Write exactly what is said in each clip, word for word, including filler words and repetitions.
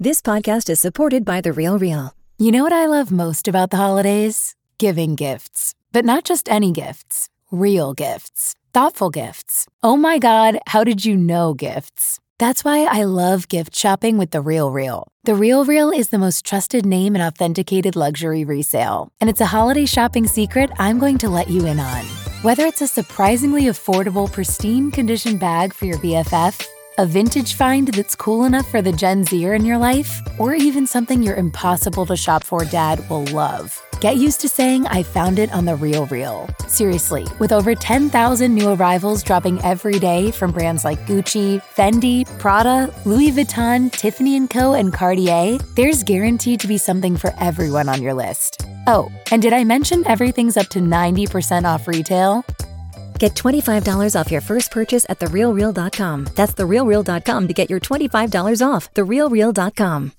This podcast is supported by The Real Real. You know what I love most about the holidays? Giving gifts. But not just any gifts. Real gifts. Thoughtful gifts. Oh my God, how did you know gifts? That's why I love gift shopping with The Real Real. The Real Real is the most trusted name in authenticated luxury resale. And it's a holiday shopping secret I'm going to let you in on. Whether it's a surprisingly affordable, pristine condition bag for your B F F, a vintage find that's cool enough for the Gen Zer in your life, or even something your impossible to shop for dad will love. Get used to saying I found it on The Real Real. Seriously, with over ten thousand new arrivals dropping every day from brands like Gucci, Fendi, Prada, Louis Vuitton, Tiffany and Co, and Cartier, there's guaranteed to be something for everyone on your list. Oh, and did I mention everything's up to ninety percent off retail? Get twenty-five dollars off your first purchase at the real real dot com. That's the real real dot com to get your twenty-five dollars off. the real real dot com.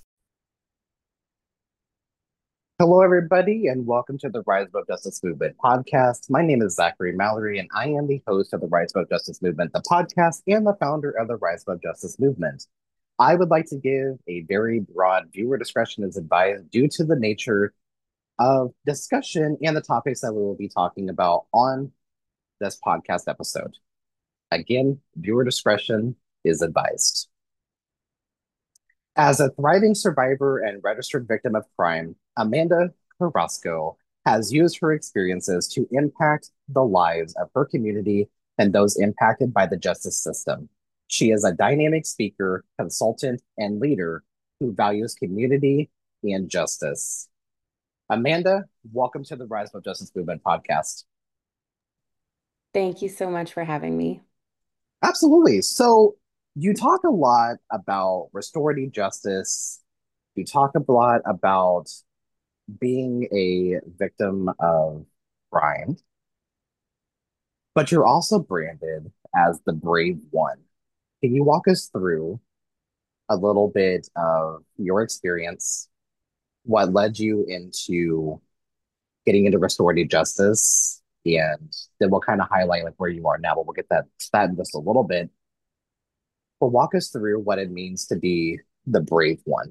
Hello, everybody, and welcome to the Rise Above Justice Movement podcast. My name is Zachary Mallory, and I am the host of the Rise Above Justice Movement, the podcast, and the founder of the Rise Above Justice Movement. I would like to give a very broad viewer discretion as advised due to the nature of discussion and the topics that we will be talking about on this podcast episode. Again, viewer discretion is advised. As a thriving survivor and registered victim of crime, Amanda Carrasco has used her experiences to impact the lives of her community and those impacted by the justice system. She is a dynamic speaker, consultant, and leader who values community and justice. Amanda, welcome to the Rise Above Justice Movement podcast. Thank you so much for having me. Absolutely. So you talk a lot about restorative justice. You talk a lot about being a victim of crime, but you're also branded as the brave one. Can you walk us through a little bit of your experience, what led you into getting into restorative justice, and then we'll kind of highlight like where you are now, but we'll get that, that in just a little bit. But walk us through what it means to be the brave one.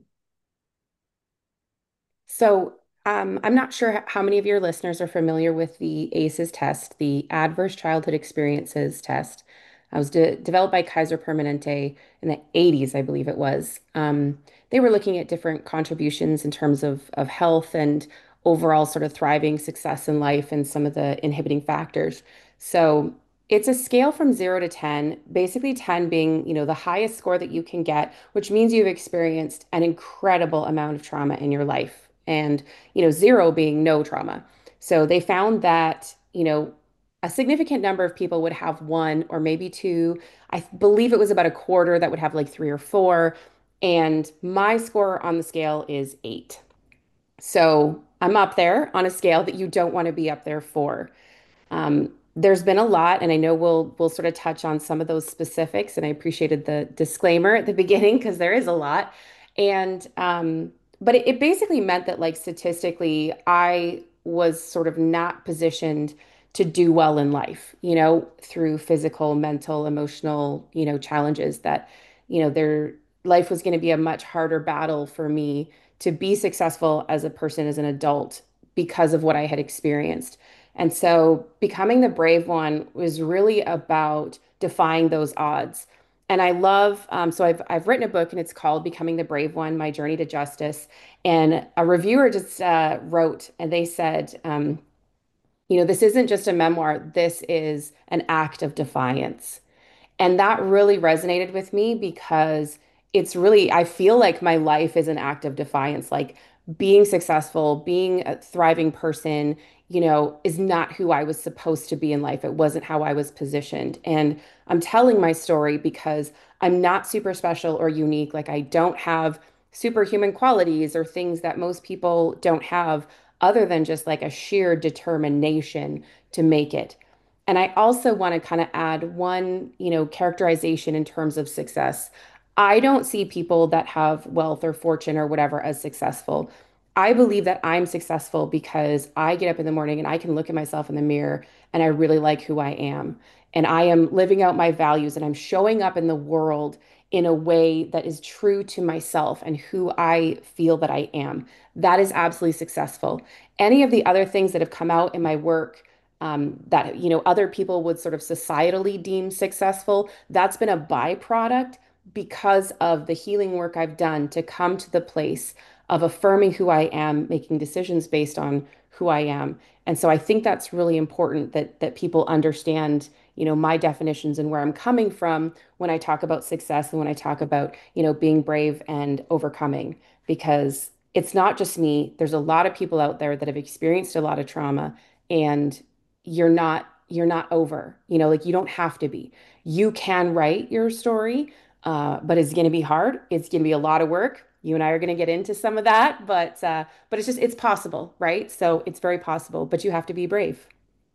So um, I'm not sure how many of your listeners are familiar with the A C Es test, the Adverse Childhood Experiences test. It was de developed by Kaiser Permanente in the eighties, I believe it was. Um, they were looking at different contributions in terms of, of health and overall sort of thriving success in life and some of the inhibiting factors. So it's a scale from zero to ten, basically ten being, you know, the highest score that you can get, which means you've experienced an incredible amount of trauma in your life. And, you know, zero being no trauma. So they found that, you know, a significant number of people would have one or maybe two. I believe it was about a quarter that would have like three or four. And my score on the scale is eight. So I'm up there on a scale that you don't want to be up there for. Um, there's been a lot, and I know we'll we'll sort of touch on some of those specifics. And I appreciated the disclaimer at the beginning because there is a lot. And um, but it, it basically meant that, like, statistically, I was sort of not positioned to do well in life, you know, through physical, mental, emotional, you know, challenges that, you know, their life was going to be a much harder battle for me to be successful as a person, as an adult, because of what I had experienced. And so becoming the brave one was really about defying those odds. And I love, um, so I've, I've written a book and it's called Becoming the Brave One, My Journey to Justice. And a reviewer just uh, wrote, and they said, um, you know, this isn't just a memoir, this is an act of defiance. And that really resonated with me because it's really, I feel like my life is an act of defiance. Like being successful, being a thriving person, you know, is not who I was supposed to be in life. It wasn't how I was positioned. And I'm telling my story because I'm not super special or unique. Like I don't have superhuman qualities or things that most people don't have other than just like a sheer determination to make it. And I also want to kind of add one, you know, characterization in terms of success. I don't see people that have wealth or fortune or whatever as successful. I believe that I'm successful because I get up in the morning and I can look at myself in the mirror and I really like who I am. And I am living out my values and I'm showing up in the world in a way that is true to myself and who I feel that I am. That is absolutely successful. Any of the other things that have come out in my work, um, that you know other people would sort of societally deem successful, that's been a byproduct because of the healing work I've done to come to the place of affirming who I am, making decisions based on who I am. And so I think that's really important that that people understand, you know, my definitions and where I'm coming from when I talk about success and when I talk about, you know, being brave and overcoming, because it's not just me. There's a lot of people out there that have experienced a lot of trauma, and you're not you're not over. You know, like you don't have to be. You can write your story, uh, but it's going to be hard. It's going to be a lot of work. You and I are going to get into some of that, but uh, but it's just it's possible, right? So it's very possible, but you have to be brave.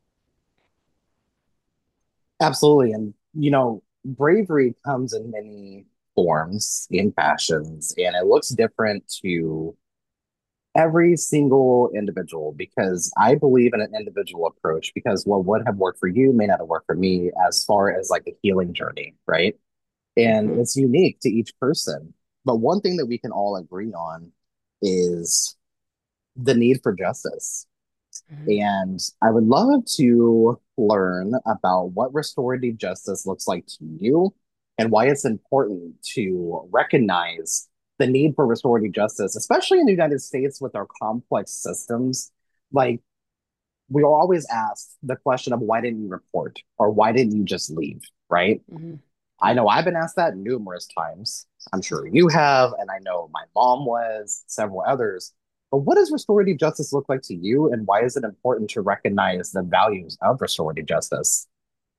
Absolutely. And, you know, bravery comes in many forms, in fashions, and it looks different to every single individual because I believe in an individual approach because what would have worked for you may not have worked for me as far as like a healing journey, right? And Mhm. it's unique to each person. But one thing that we can all agree on is the need for justice. Mhm. And I would love to learn about what restorative justice looks like to you and why it's important to recognize the need for restorative justice, especially in the United States with our complex systems. Like, we are always asked the question of why didn't you report or why didn't you just leave, right? Mhm. I Yeah. know I've been asked that numerous times. I'm sure you have, and I know my mom was, several others. But what does restorative justice look like to you, and why is it important to recognize the values of restorative justice?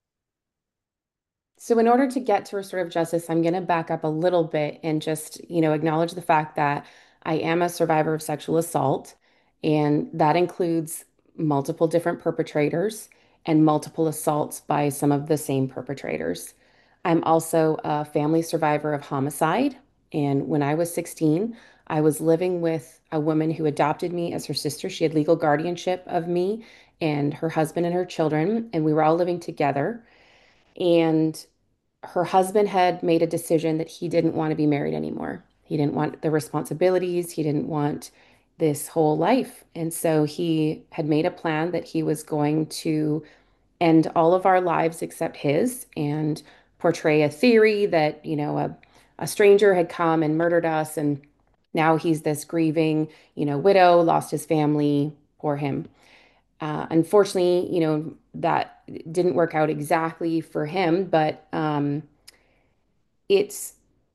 So in order to get to restorative justice, I'm going to back up a little bit and just, you know, acknowledge the fact that I am a survivor of sexual assault, and that includes multiple different perpetrators and multiple assaults by some of the same perpetrators. I'm also a family survivor of homicide, and when I was sixteen, I was living with a woman who adopted me as her sister. She had legal guardianship of me and her husband and her children, and we were all living together. And her husband had made a decision that he didn't want to be married anymore. He didn't want the responsibilities, he didn't want this whole life. And so he had made a plan that he was going to end all of our lives except his and portray a theory that, you know, a, a stranger had come and murdered us. And now he's this grieving, you know, widow, lost his family, poor him. Uh, unfortunately, you know, that didn't work out exactly for him, but um, it's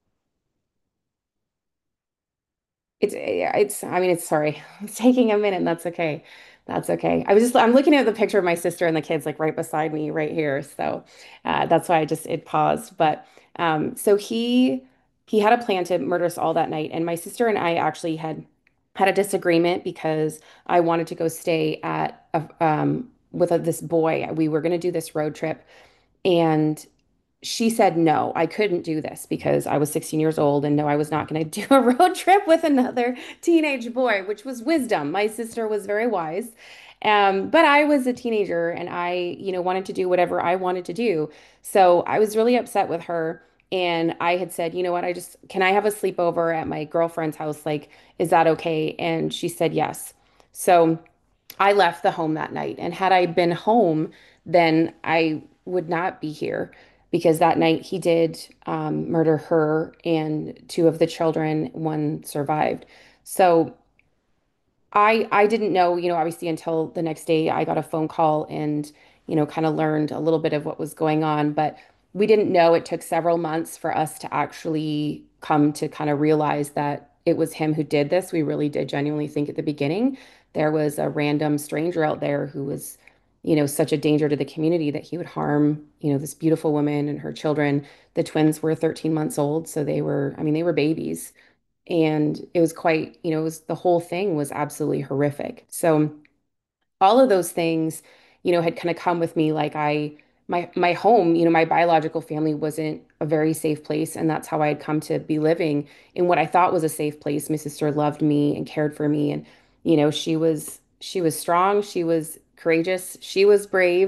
it's it's I mean it's sorry. It's taking a minute. And that's okay. That's okay. I was just I'm looking at the picture of my sister and the kids like right beside me right here. So uh, that's why I just it paused. But um, so he he had a plan to murder us all that night, and my sister and I actually had had a disagreement because I wanted to go stay at a, um, with a, this boy. We were going to do this road trip, and she said, no, I couldn't do this because I was sixteen years old, and no, I was not going to do a road trip with another teenage boy, which was wisdom. My sister was very wise. Um, but I was a teenager and I, you know, wanted to do whatever I wanted to do. So I was really upset with her. And I had said, you know what, I just, can I have a sleepover at my girlfriend's house? Like, is that okay? And she said, yes. So I left the home that night. And had I been home, then I would not be here because that night he did um, murder her and two of the children. One survived. So I I didn't know, you know, obviously until the next day I got a phone call and, you know, kind of learned a little bit of what was going on, but we didn't know. It took several months for us to actually come to kind of realize that it was him who did this. We really did genuinely think at the beginning there was a random stranger out there who was, you know, such a danger to the community that he would harm, you know, this beautiful woman and her children. The twins were thirteen months old, so they were, I mean, they were babies. And it was quite, you know, it was the whole thing was absolutely horrific. So all of those things, you know, had kind of come with me. Like I, my my home, you know, my biological family wasn't a very safe place, and that's how I had come to be living in what I thought was a safe place. My sister loved me and cared for me, and you know, she was she was strong, she was courageous, she was brave,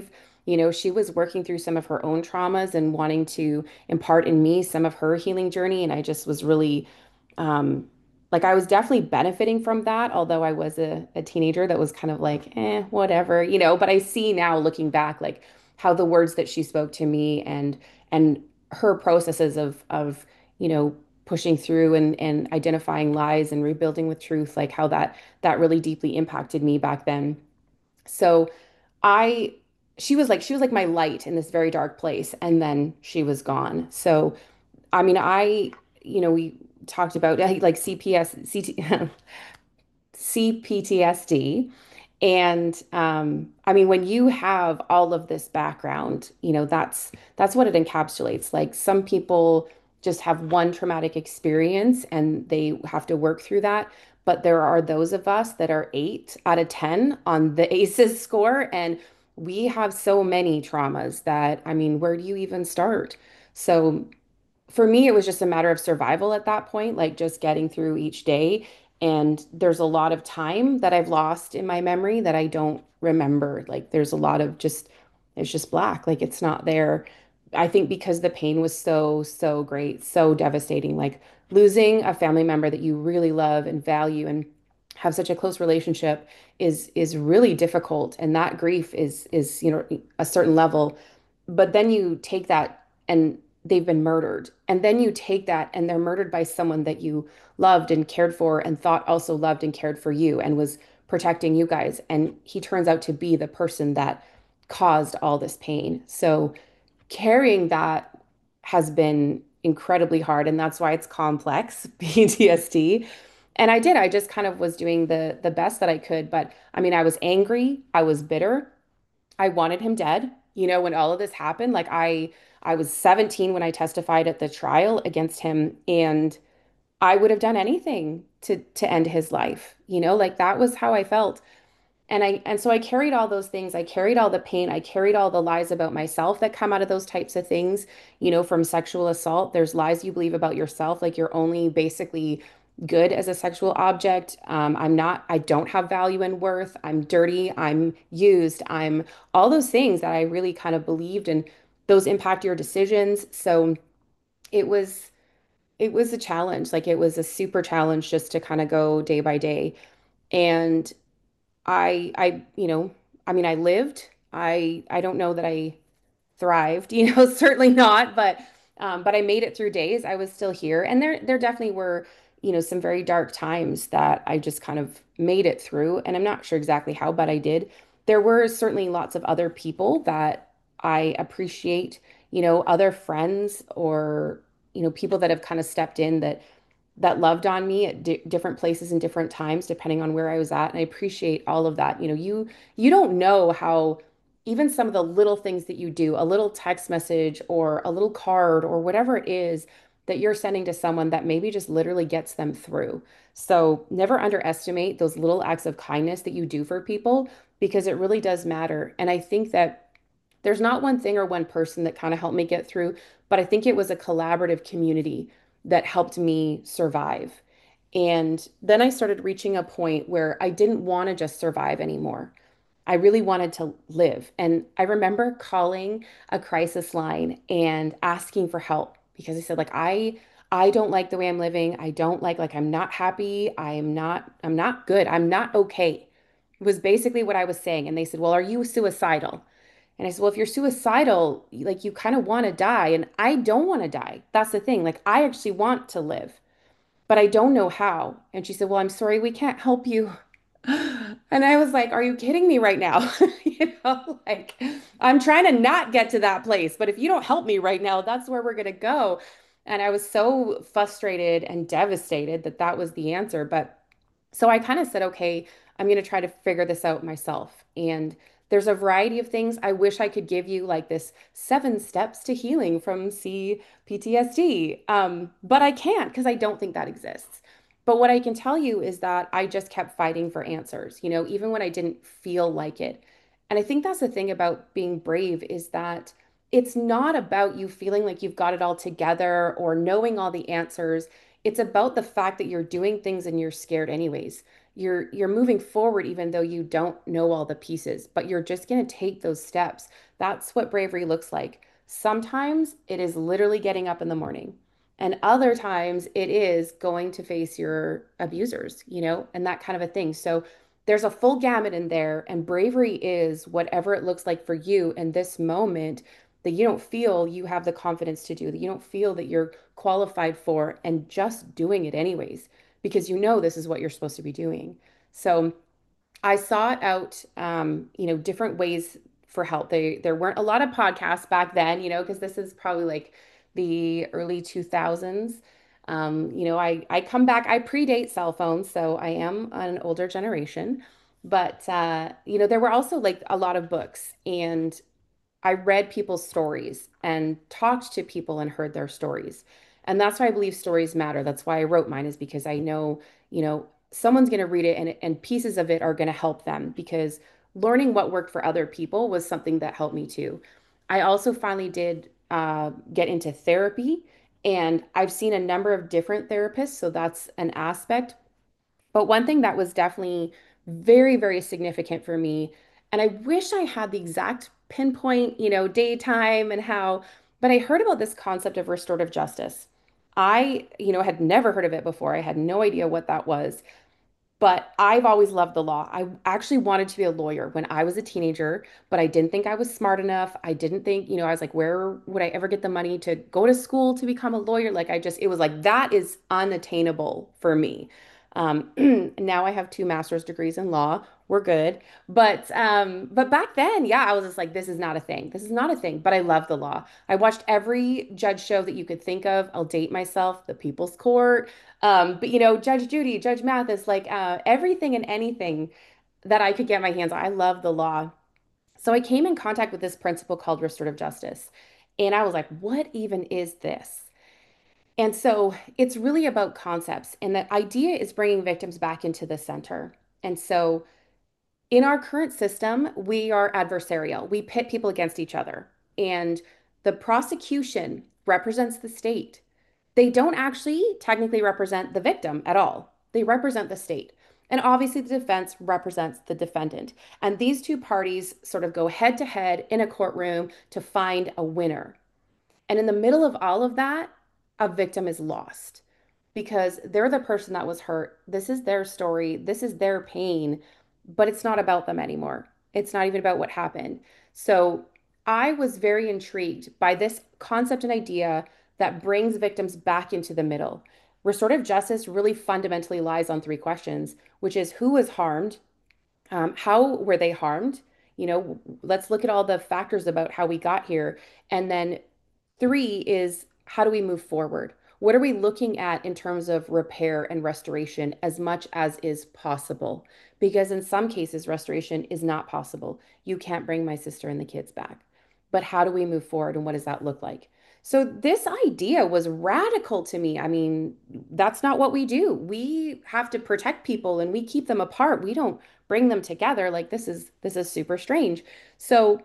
You know, she was working through some of her own traumas and wanting to impart in me some of her healing journey. And I just was really, um, like, I was definitely benefiting from that, although I was a, a teenager that was kind of like, eh, whatever, you know. But I see now looking back, like, how the words that she spoke to me and, and her processes of, of, you know, pushing through and, and identifying lies and rebuilding with truth, like how that, that really deeply impacted me back then. So I, she was like, she was like my light in this very dark place. And then she was gone. So, I mean, I, you know, we talked about like C P S, C T, C P T S D. And um, I mean, when you have all of this background, you know, that's that's what it encapsulates. Like some people just have one traumatic experience and they have to work through that. But there are those of us that are eight out of ten on the ACEs score. And we have so many traumas that, I mean, where do you even start? So for me, it was just a matter of survival at that point, like just getting through each day. And there's a lot of time that I've lost in my memory that I don't remember. Like there's a lot of just, it's just black, like it's not there. I think because the pain was so, so great, so devastating, like losing a family member that you really love and value and have such a close relationship is is really difficult. And that grief is is, you know, a certain level. But then you take that and they've been murdered. And then you take that and they're murdered by someone that you loved and cared for and thought also loved and cared for you and was protecting you guys. And he turns out to be the person that caused all this pain. So carrying that has been incredibly hard. And that's why it's complex, P T S D. And I did, I just kind of was doing the the best that I could. But I mean, I was angry, I was bitter. I wanted him dead. You know, when all of this happened, like I I was seventeen when I testified at the trial against him, and I would have done anything to to end his life. You know, like that was how I felt. And I and so I carried all those things. I carried all the pain. I carried all the lies about myself that come out of those types of things. You know, from sexual assault, there's lies you believe about yourself, like you're only basically good as a sexual object. Um, I'm not, I don't have value and worth. I'm dirty. I'm used. I'm all those things that I really kind of believed, and those impact your decisions. So it was it was a challenge. Like it was a super challenge just to kind of go day by day. And I I you know, I mean I lived. I I don't know that I thrived, you know, certainly not, but um, but I made it through days. I was still here. And there there definitely were, you know, some very dark times that I just kind of made it through. And I'm not sure exactly how, but I did. There were certainly lots of other people that I appreciate, you know, other friends or, you know, people that have kind of stepped in that that loved on me at di different places and different times, depending on where I was at. And I appreciate all of that. You know, you you don't know how even some of the little things that you do, a little text message or a little card or whatever it is that you're sending to someone that maybe just literally gets them through. So never underestimate those little acts of kindness that you do for people because it really does matter. And I think that there's not one thing or one person that kind of helped me get through, but I think it was a collaborative community that helped me survive. And then I started reaching a point where I didn't want to just survive anymore. I really wanted to live. And I remember calling a crisis line and asking for help because I said, like, I I don't like the way I'm living. I don't like like I'm not happy. I'm not I'm not good. I'm not okay. It was basically what I was saying. And they said, well, are you suicidal? And I said, well, if you're suicidal, like you kind of want to die. And I don't want to die. That's the thing. Like I actually want to live, but I don't know how. And she said, well, I'm sorry, we can't help you. And I was like, are you kidding me right now? You know, like I'm trying to not get to that place, but if you don't help me right now, that's where we're going to go. And I was so frustrated and devastated that that was the answer. But so I kind of said, okay, I'm going to try to figure this out myself. And there's a variety of things. I wish I could give you like this seven steps to healing from C P T S D. Um, but I can't because I don't think that exists. But what I can tell you is that I just kept fighting for answers, you know, even when I didn't feel like it. And I think that's the thing about being brave is that it's not about you feeling like you've got it all together or knowing all the answers. it's about the fact that you're doing things and you're scared anyways. You're you're moving forward even though you don't know all the pieces, but you're just going to take those steps. That's what bravery looks like. Sometimes it is literally getting up in the morning. And other times it is going to face your abusers, you know, and that kind of a thing. So there's a full gamut in there, and bravery is whatever it looks like for you in this moment that you don't feel you have the confidence to do, that you don't feel that you're qualified for, and just doing it anyways, because you know this is what you're supposed to be doing. So I sought out, um, you know, different ways for help. They there weren't a lot of podcasts back then, you know, because this is probably like the early two thousands. Um, you know, I I come back, I predate cell phones, so I am an older generation. But uh, you know, there were also like a lot of books, and I read people's stories and talked to people and heard their stories. And that's why I believe stories matter. That's why I wrote mine, is because I know, you know, someone's going to read it, and, and pieces of it are going to help them, because learning what worked for other people was something that helped me too. I also finally did uh, get into therapy, and I've seen a number of different therapists. So that's an aspect. But one thing that was definitely very, very significant for me, and I wish I had the exact pinpoint, you know, daytime and how, but I heard about this concept of restorative justice. I, you know, had never heard of it before. I had no idea what that was. But I've always loved the law. I actually wanted to be a lawyer when I was a teenager, but I didn't think I was smart enough. I didn't think, you know, I was like, where would I ever get the money to go to school to become a lawyer? Like, I just, it was like, that is unattainable for me. Um, now I have two master's degrees in law. We're good. But um, but back then, yeah, I was just like, this is not a thing. This is not a thing. But I love the law. I watched every judge show that you could think of. I'll date myself, The People's Court. Um, but you know, Judge Judy, Judge Mathis, like uh, everything and anything that I could get my hands on. I love the law. So I came in contact with this principle called restorative justice. And I was like, what even is this? And so it's really about concepts. And the idea is bringing victims back into the center. And so in our current system, we are adversarial. We pit people against each other. And the prosecution represents the state. They don't actually technically represent the victim at all. They represent the state. And obviously, the defense represents the defendant. And these two parties sort of go head to head in a courtroom to find a winner. And in the middle of all of that, a victim is lost because they're the person that was hurt. This is their story, this is their pain, but it's not about them anymore. It's not even about what happened. So I was very intrigued by this concept and idea that brings victims back into the middle. Restorative justice really fundamentally lies on three questions, which is who was harmed, um, how were they harmed? You know, let's look at all the factors about how we got here. And then three is how do we move forward? What are we looking at in terms of repair and restoration as much as is possible? Because in some cases, restoration is not possible. You can't bring my sister and the kids back. But how do we move forward and what does that look like? So, this idea was radical to me. I mean, that's not what we do. We have to protect people and we keep them apart. We don't bring them together. Like this is this is super strange. So,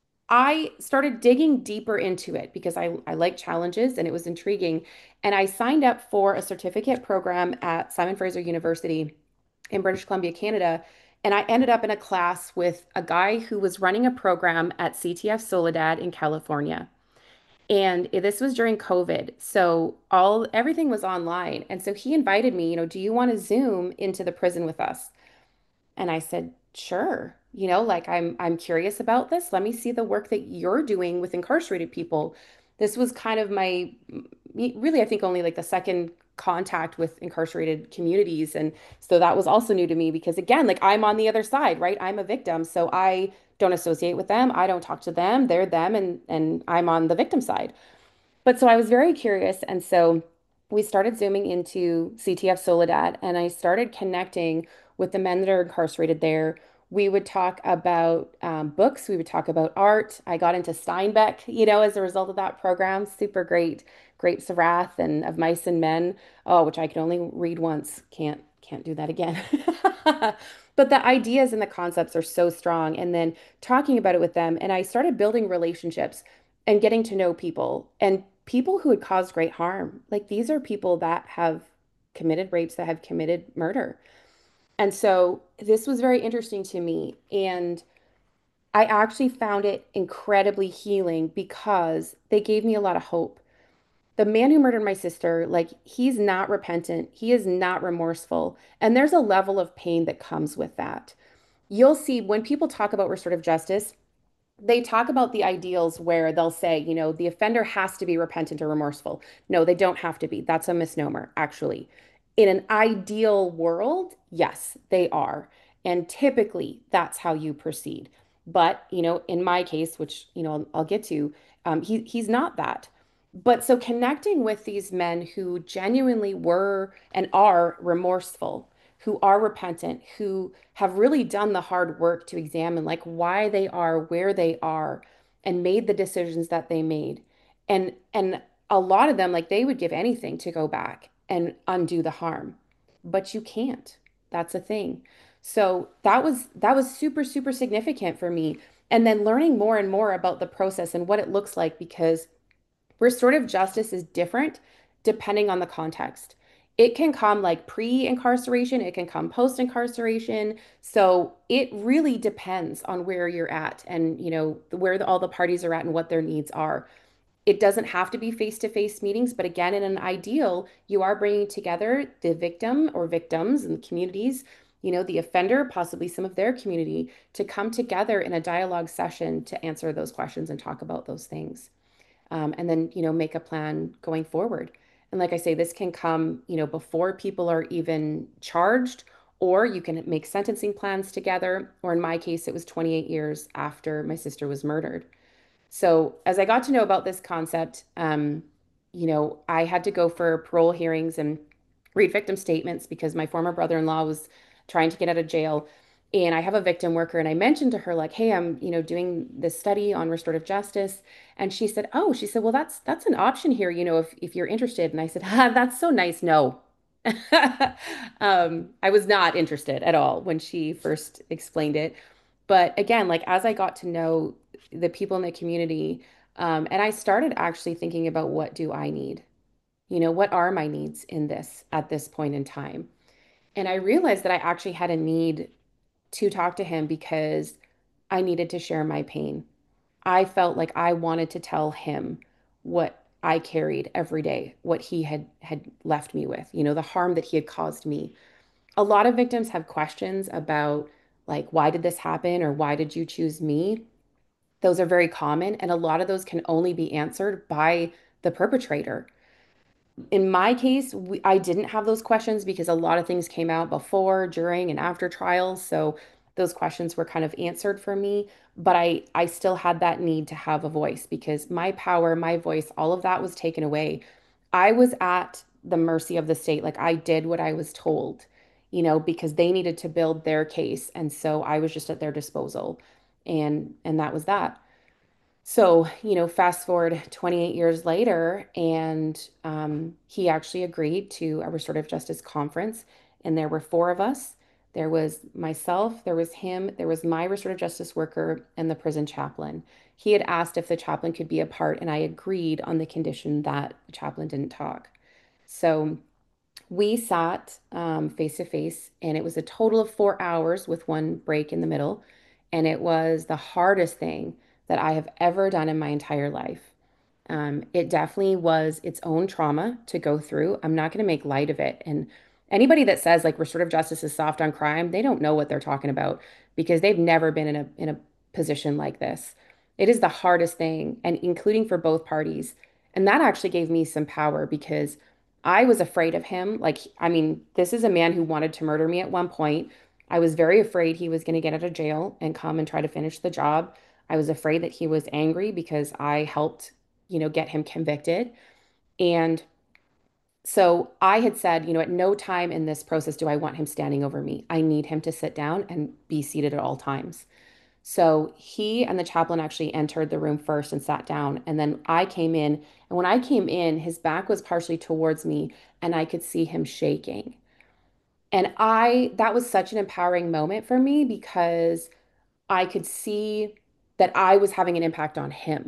I started digging deeper into it because I, I like challenges and it was intriguing. And I signed up for a certificate program at Simon Fraser University in British Columbia, Canada. And I ended up in a class with a guy who was running a program at C T F Soledad in California. And this was during COVID. So all everything was online. And so he invited me, you know, do you want to Zoom into the prison with us? And I said, sure. You know, like I'm I'm curious about this. Let me see the work that you're doing with incarcerated people. This was kind of my really, I think only like the second contact with incarcerated communities. And so that was also new to me because again, like I'm on the other side, right? I'm a victim. So I don't associate with them. I don't talk to them. They're them and and I'm on the victim side. But so I was very curious. And so we started zooming into C T F Soledad and I started connecting with the men that are incarcerated there. We would talk about um, books, we would talk about art. I got into Steinbeck, you know, as a result of that program. Super great. Grapes of Wrath and Of Mice and Men, oh, which I could only read once. Can't can't do that again. But the ideas and the concepts are so strong. And then talking about it with them, and I started building relationships and getting to know people. And people who had caused great harm. Like these are people that have committed rapes, that have committed murder. And so this was very interesting to me. And I actually found it incredibly healing because they gave me a lot of hope. The man who murdered my sister, like, he's not repentant, he is not remorseful. And there's a level of pain that comes with that. You'll see when people talk about restorative justice, they talk about the ideals where they'll say, you know, the offender has to be repentant or remorseful. No, they don't have to be. That's a misnomer, actually. In an ideal world, yes, they are. And typically, that's how you proceed. But, you know, in my case, which, you know, I'll, I'll get to, um, he, he's not that. But so connecting with these men who genuinely were and are remorseful, who are repentant, who have really done the hard work to examine like why they are where they are and made the decisions that they made. And and a lot of them like they would give anything to go back and undo the harm. But you can't. That's a thing. So that was that was super super significant for me. And then learning more and more about the process and what it looks like because restorative justice is different depending on the context. It can come like pre-incarceration, it can come post-incarceration. So it really depends on where you're at and, you know, where the, all the parties are at and what their needs are. It doesn't have to be face-to-face meetings, but again, in an ideal, you are bringing together the victim or victims and communities, you know, the offender, possibly some of their community, to come together in a dialogue session to answer those questions and talk about those things um, and then you know make a plan going forward. And like I say, this can come you know before people are even charged, or you can make sentencing plans together. Or in my case, it was twenty-eight years after my sister was murdered. So as I got to know about this concept, um, you know, I had to go for parole hearings and read victim statements because my former brother-in-law was trying to get out of jail. And I have a victim worker, and I mentioned to her, like, hey, I'm, you know, doing this study on restorative justice. And she said, oh, she said, well, that's that's an option here, you know, if if you're interested. And I said, ah, that's so nice. No. um, I was not interested at all when she first explained it. But again, like as I got to know the people in the community, um, and I started actually thinking about what do I need? You know, what are my needs in this at this point in time? And I realized that I actually had a need to talk to him because I needed to share my pain. I felt like I wanted to tell him what I carried every day, what he had had left me with, you know, the harm that he had caused me. A lot of victims have questions about like why did this happen or why did you choose me? Those are very common and a lot of those can only be answered by the perpetrator. In my case, we, I didn't have those questions because a lot of things came out before, during, and after trials. So those questions were kind of answered for me. But I, I still had that need to have a voice because my power, my voice, all of that was taken away. I was at the mercy of the state. Like I did what I was told, you know, because they needed to build their case. And so I was just at their disposal. And and that was that. So, you know, fast forward twenty-eight years later, and um, he actually agreed to a restorative justice conference. And there were four of us. There was myself, there was him, there was my restorative justice worker, and the prison chaplain. He had asked if the chaplain could be a part, and I agreed on the condition that the chaplain didn't talk. So we sat um, face to face, and it was a total of four hours with one break in the middle. And it was the hardest thing that I have ever done in my entire life. Um, it definitely was its own trauma to go through. I'm not going to make light of it. And anybody that says like restorative justice is soft on crime, they don't know what they're talking about because they've never been in a in a position like this. It is the hardest thing, and including for both parties. And that actually gave me some power because I was afraid of him. Like, I mean, this is a man who wanted to murder me at one point. I was very afraid he was going to get out of jail and come and try to finish the job. I was afraid that he was angry because I helped you know, get him convicted. And so I had said, you know, at no time in this process do I want him standing over me. I need him to sit down and be seated at all times. So he and the chaplain actually entered the room first and sat down. And then I came in. And when I came in, his back was partially towards me and I could see him shaking. And I, that was such an empowering moment for me because I could see that I was having an impact on him.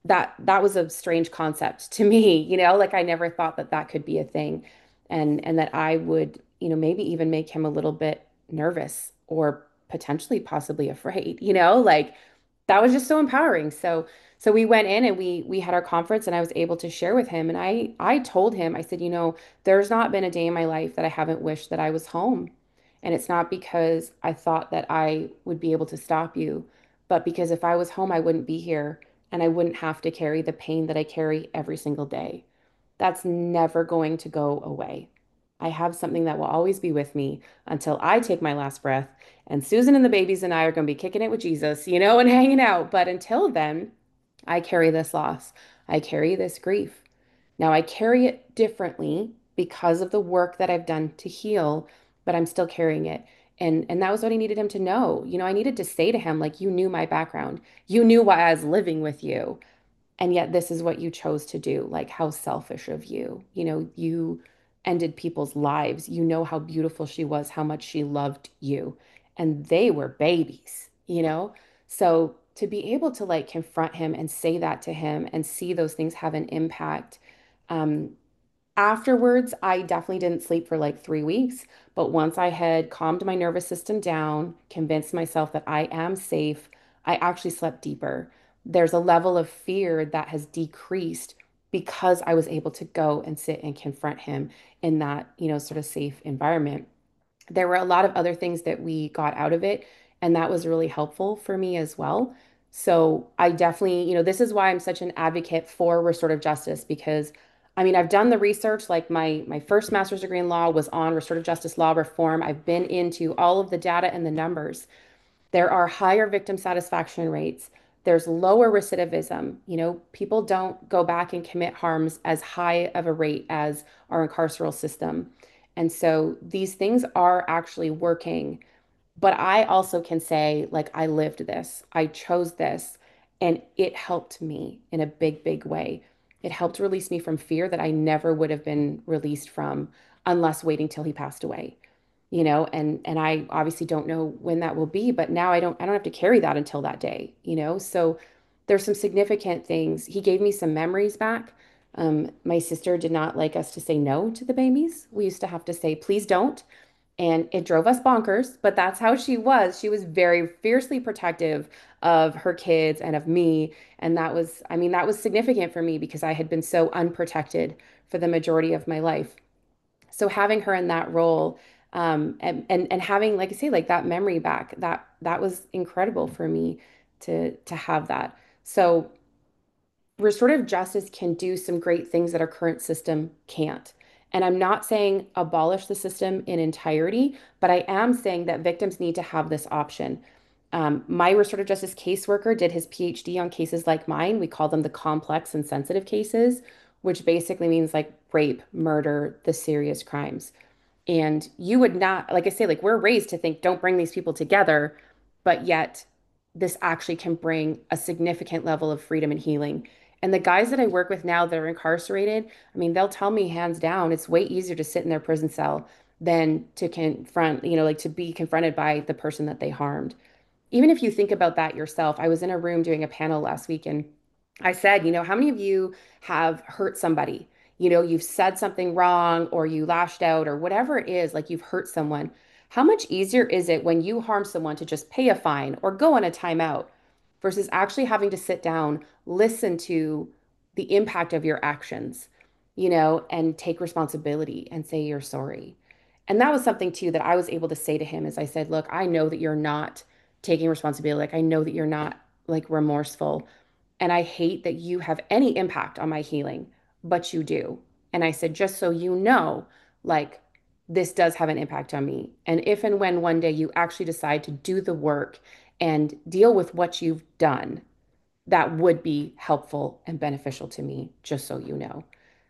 that that was a strange concept to me, you know, like I never thought that that could be a thing, and and that I would, you know, maybe even make him a little bit nervous or potentially possibly afraid, you know, like that was just so empowering. So so we went in and we we had our conference and I was able to share with him and I I told him, I said, you know, there's not been a day in my life that I haven't wished that I was home. And it's not because I thought that I would be able to stop you, but because if I was home, I wouldn't be here and I wouldn't have to carry the pain that I carry every single day. That's never going to go away. I have something that will always be with me until I take my last breath. And Susan and the babies and I are going to be kicking it with Jesus, you know, and hanging out. But until then, I carry this loss. I carry this grief. Now I carry it differently because of the work that I've done to heal, but I'm still carrying it. And and that was what I needed him to know. You know, I needed to say to him, like, you knew my background. You knew why I was living with you. And yet this is what you chose to do. Like, how selfish of you. You know, you ended people's lives. You know how beautiful she was, how much she loved you. And they were babies, you know? So to be able to like confront him and say that to him and see those things have an impact. Um, Afterwards, I definitely didn't sleep for like three weeks. But once I had calmed my nervous system down, convinced myself that I am safe, I actually slept deeper. There's a level of fear that has decreased because I was able to go and sit and confront him in that, you know, sort of safe environment. There were a lot of other things that we got out of it, and that was really helpful for me as well. So I definitely, you know, this is why I'm such an advocate for restorative justice because I mean, I've done the research, like my my first master's degree in law was on restorative justice law reform. I've been into all of the data and the numbers. There are higher victim satisfaction rates. There's lower recidivism. You know, people don't go back and commit harms as high of a rate as our incarceral system. And so these things are actually working. But I also can say, like, I lived this, I chose this, and it helped me in a big, big way. It helped release me from fear that I never would have been released from unless waiting till he passed away. You know, and and I obviously don't know when that will be, but now I don't I don't have to carry that until that day, you know? So there's some significant things. He gave me some memories back. Um, my sister did not like us to say no to the babies. We used to have to say, please don't. And it drove us bonkers, but that's how she was. She was very fiercely protective of her kids and of me. And that was, I mean, that was significant for me because I had been so unprotected for the majority of my life. So having her in that role, um, and, and and having, like I say, like that memory back, that that was incredible for me to to have that. So restorative justice can do some great things that our current system can't. And I'm not saying abolish the system in entirety, but I am saying that victims need to have this option. Um, my restorative justice caseworker did his PhD on cases like mine. We call them the complex and sensitive cases, which basically means like rape, murder, the serious crimes. And you would not, like I say, like we're raised to think, don't bring these people together, but yet this actually can bring a significant level of freedom and healing. And the guys that I work with now that are incarcerated, I mean, they'll tell me hands down, it's way easier to sit in their prison cell than to confront, you know, like to be confronted by the person that they harmed. Even if you think about that yourself, I was in a room doing a panel last week and I said, you know, how many of you have hurt somebody? You know, you've said something wrong or you lashed out or whatever it is, like you've hurt someone. How much easier is it when you harm someone to just pay a fine or go on a timeout versus actually having to sit down, listen to the impact of your actions, you know, and take responsibility and say you're sorry. And that was something too that I was able to say to him as I said, look, I know that you're not taking responsibility. Like I know that you're not like remorseful. And I hate that you have any impact on my healing, but you do. And I said, just so you know, like this does have an impact on me. And if and when one day you actually decide to do the work and deal with what you've done, that would be helpful and beneficial to me, just so you know.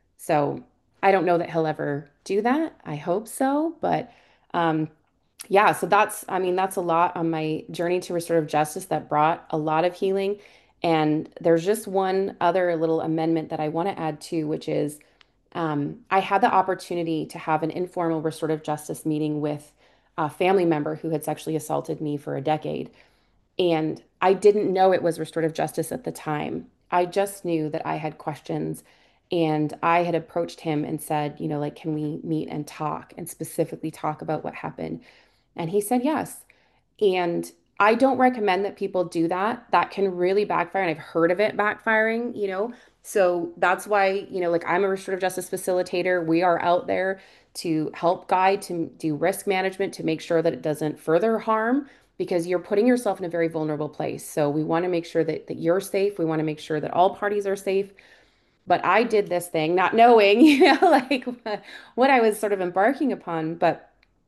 So I don't know that he'll ever do that. I hope so. But um, yeah, so that's, I mean, that's a lot on my journey to restorative justice that brought a lot of healing. And there's just one other little amendment that I want to add to, which is um, I had the opportunity to have an informal restorative justice meeting with a family member who had sexually assaulted me for a decade. And I didn't know it was restorative justice at the time. I just knew that I had questions and I had approached him and said, you know, like, can we meet and talk and specifically talk about what happened? And he said yes. And I don't recommend that people do that. That can really backfire. And I've heard of it backfiring, you know. So that's why, you know, like I'm a restorative justice facilitator. We are out there to help guide, to do risk management, to make sure that it doesn't further harm because you're putting yourself in a very vulnerable place. So we want to make sure that, that you're safe. We want to make sure that all parties are safe. But I did this thing not knowing, you know, like what I was sort of embarking upon. But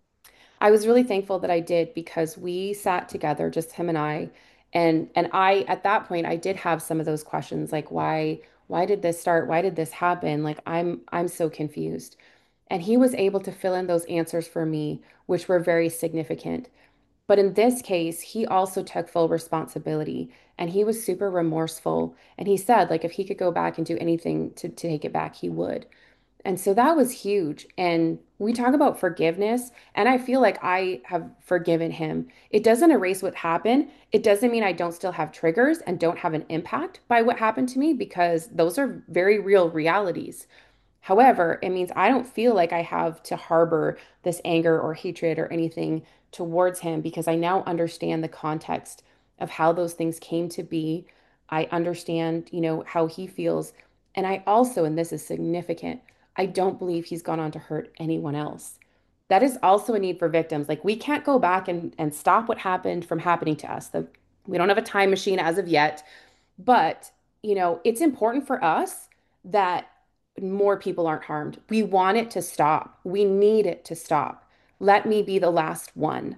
I was really thankful that I did because we sat together, just him and I, and and I at that point I did have some of those questions like why why did this start? Why did this happen? Like I'm I'm so confused. And he was able to fill in those answers for me, which were very significant. But in this case, he also took full responsibility and he was super remorseful. And he said, like, if he could go back and do anything to, to take it back, he would. And so that was huge. And we talk about forgiveness, and I feel like I have forgiven him. It doesn't erase what happened. It doesn't mean I don't still have triggers and don't have an impact by what happened to me because those are very real realities. However, it means I don't feel like I have to harbor this anger or hatred or anything towards him because I now understand the context of how those things came to be. I understand, you know, how he feels. And I also, and this is significant, I don't believe he's gone on to hurt anyone else. That is also a need for victims. Like we can't go back and, and stop what happened from happening to us. The, we don't have a time machine as of yet, but you know, it's important for us that more people aren't harmed. We want it to stop. We need it to stop. Let me be the last one.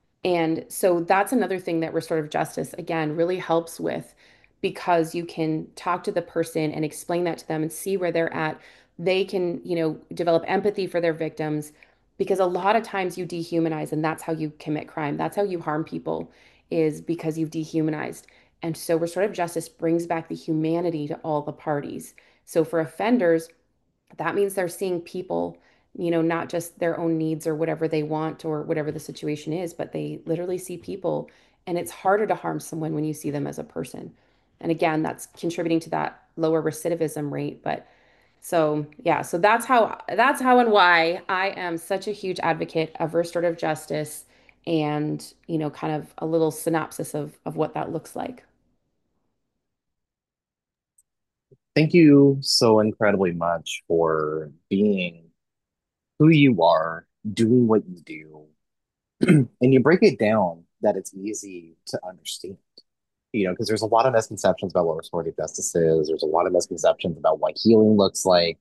And so that's another thing that restorative justice, again, really helps with because you can talk to the person and explain that to them and see where they're at. They can, you know, develop empathy for their victims because a lot of times you dehumanize and that's how you commit crime. That's how you harm people is because you've dehumanized. And so restorative justice brings back the humanity to all the parties. So for offenders, that means they're seeing people, you know, not just their own needs or whatever they want or whatever the situation is, but they literally see people. And it's harder to harm someone when you see them as a person. And again, that's contributing to that lower recidivism rate. But so, yeah, so that's how that's how and why I am such a huge advocate of restorative justice and, you know, kind of a little synopsis of of what that looks like. Thank you so incredibly much for being who you are, doing what you do, and you break it down that it's easy to understand. You know, because there's a lot of misconceptions about what restorative justice is. There's a lot of misconceptions about what healing looks like,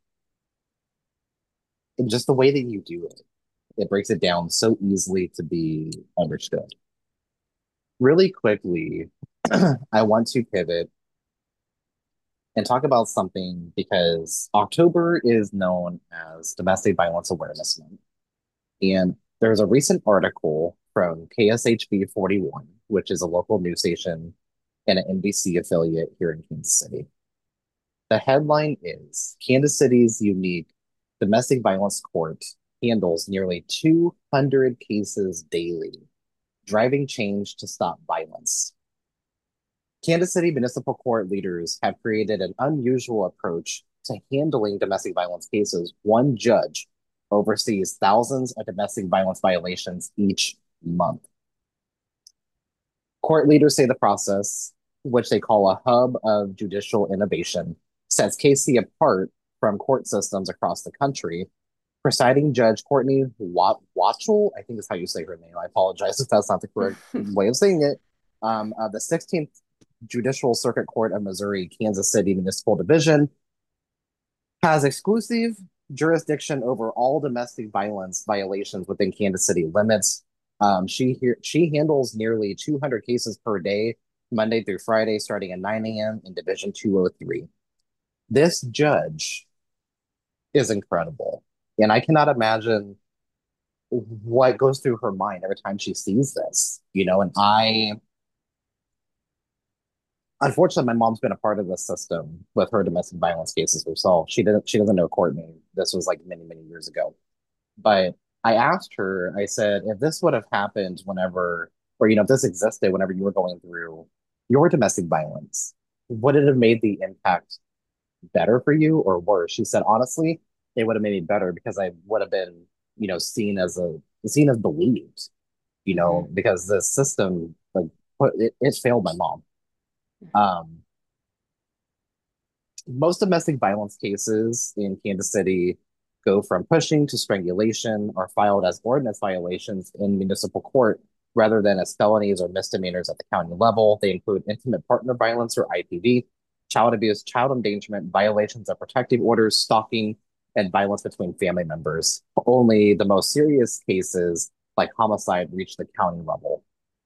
and just the way that you do it. It breaks it down so easily to be understood. Really quickly, I want to pivot and talk about something because October is known as Domestic Violence Awareness Month. And there's a recent article from K S H B forty-one, which is a local news station and an N B C affiliate here in Kansas City. The headline is Kansas City's unique domestic violence court handles nearly two hundred cases daily, driving change to stop violence. Kansas City Municipal Court leaders have created an unusual approach to handling domestic violence cases. One judge oversees thousands of domestic violence violations each month. Court leaders say the process, which they call a hub of judicial innovation, sets K C apart from court systems across the country. Presiding Judge Courtney Watchell, I think is how you say her name. I apologize if that's not the correct way of saying it. Um, uh, the sixteenth Judicial Circuit Court of Missouri, Kansas City Municipal Division, has exclusive jurisdiction over all domestic violence violations within Kansas City limits. Um, she here she handles nearly two hundred cases per day, Monday through Friday, starting at nine a m in Division two oh three. This judge is incredible, and I cannot imagine what goes through her mind every time she sees this. You know, and I unfortunately, my mom's been a part of this system with her domestic violence cases herself. She didn't. She doesn't know Courtney. This was like many, many years ago. But I asked her. I said, if this would have happened whenever, or you know, if this existed whenever you were going through your domestic violence, would it have made the impact better for you or worse? She said, honestly, it would have made me better because I would have been, you know, seen as a seen as believed, you know, Hmm. because the system like put it, it failed my mom. Um, most domestic violence cases in Kansas City go from pushing to strangulation or filed as ordinance violations in municipal court rather than as felonies or misdemeanors at the county level. They include intimate partner violence or I P V, child abuse, child endangerment, violations of protective orders, stalking, and violence between family members. Only the most serious cases, like homicide, reach the county level.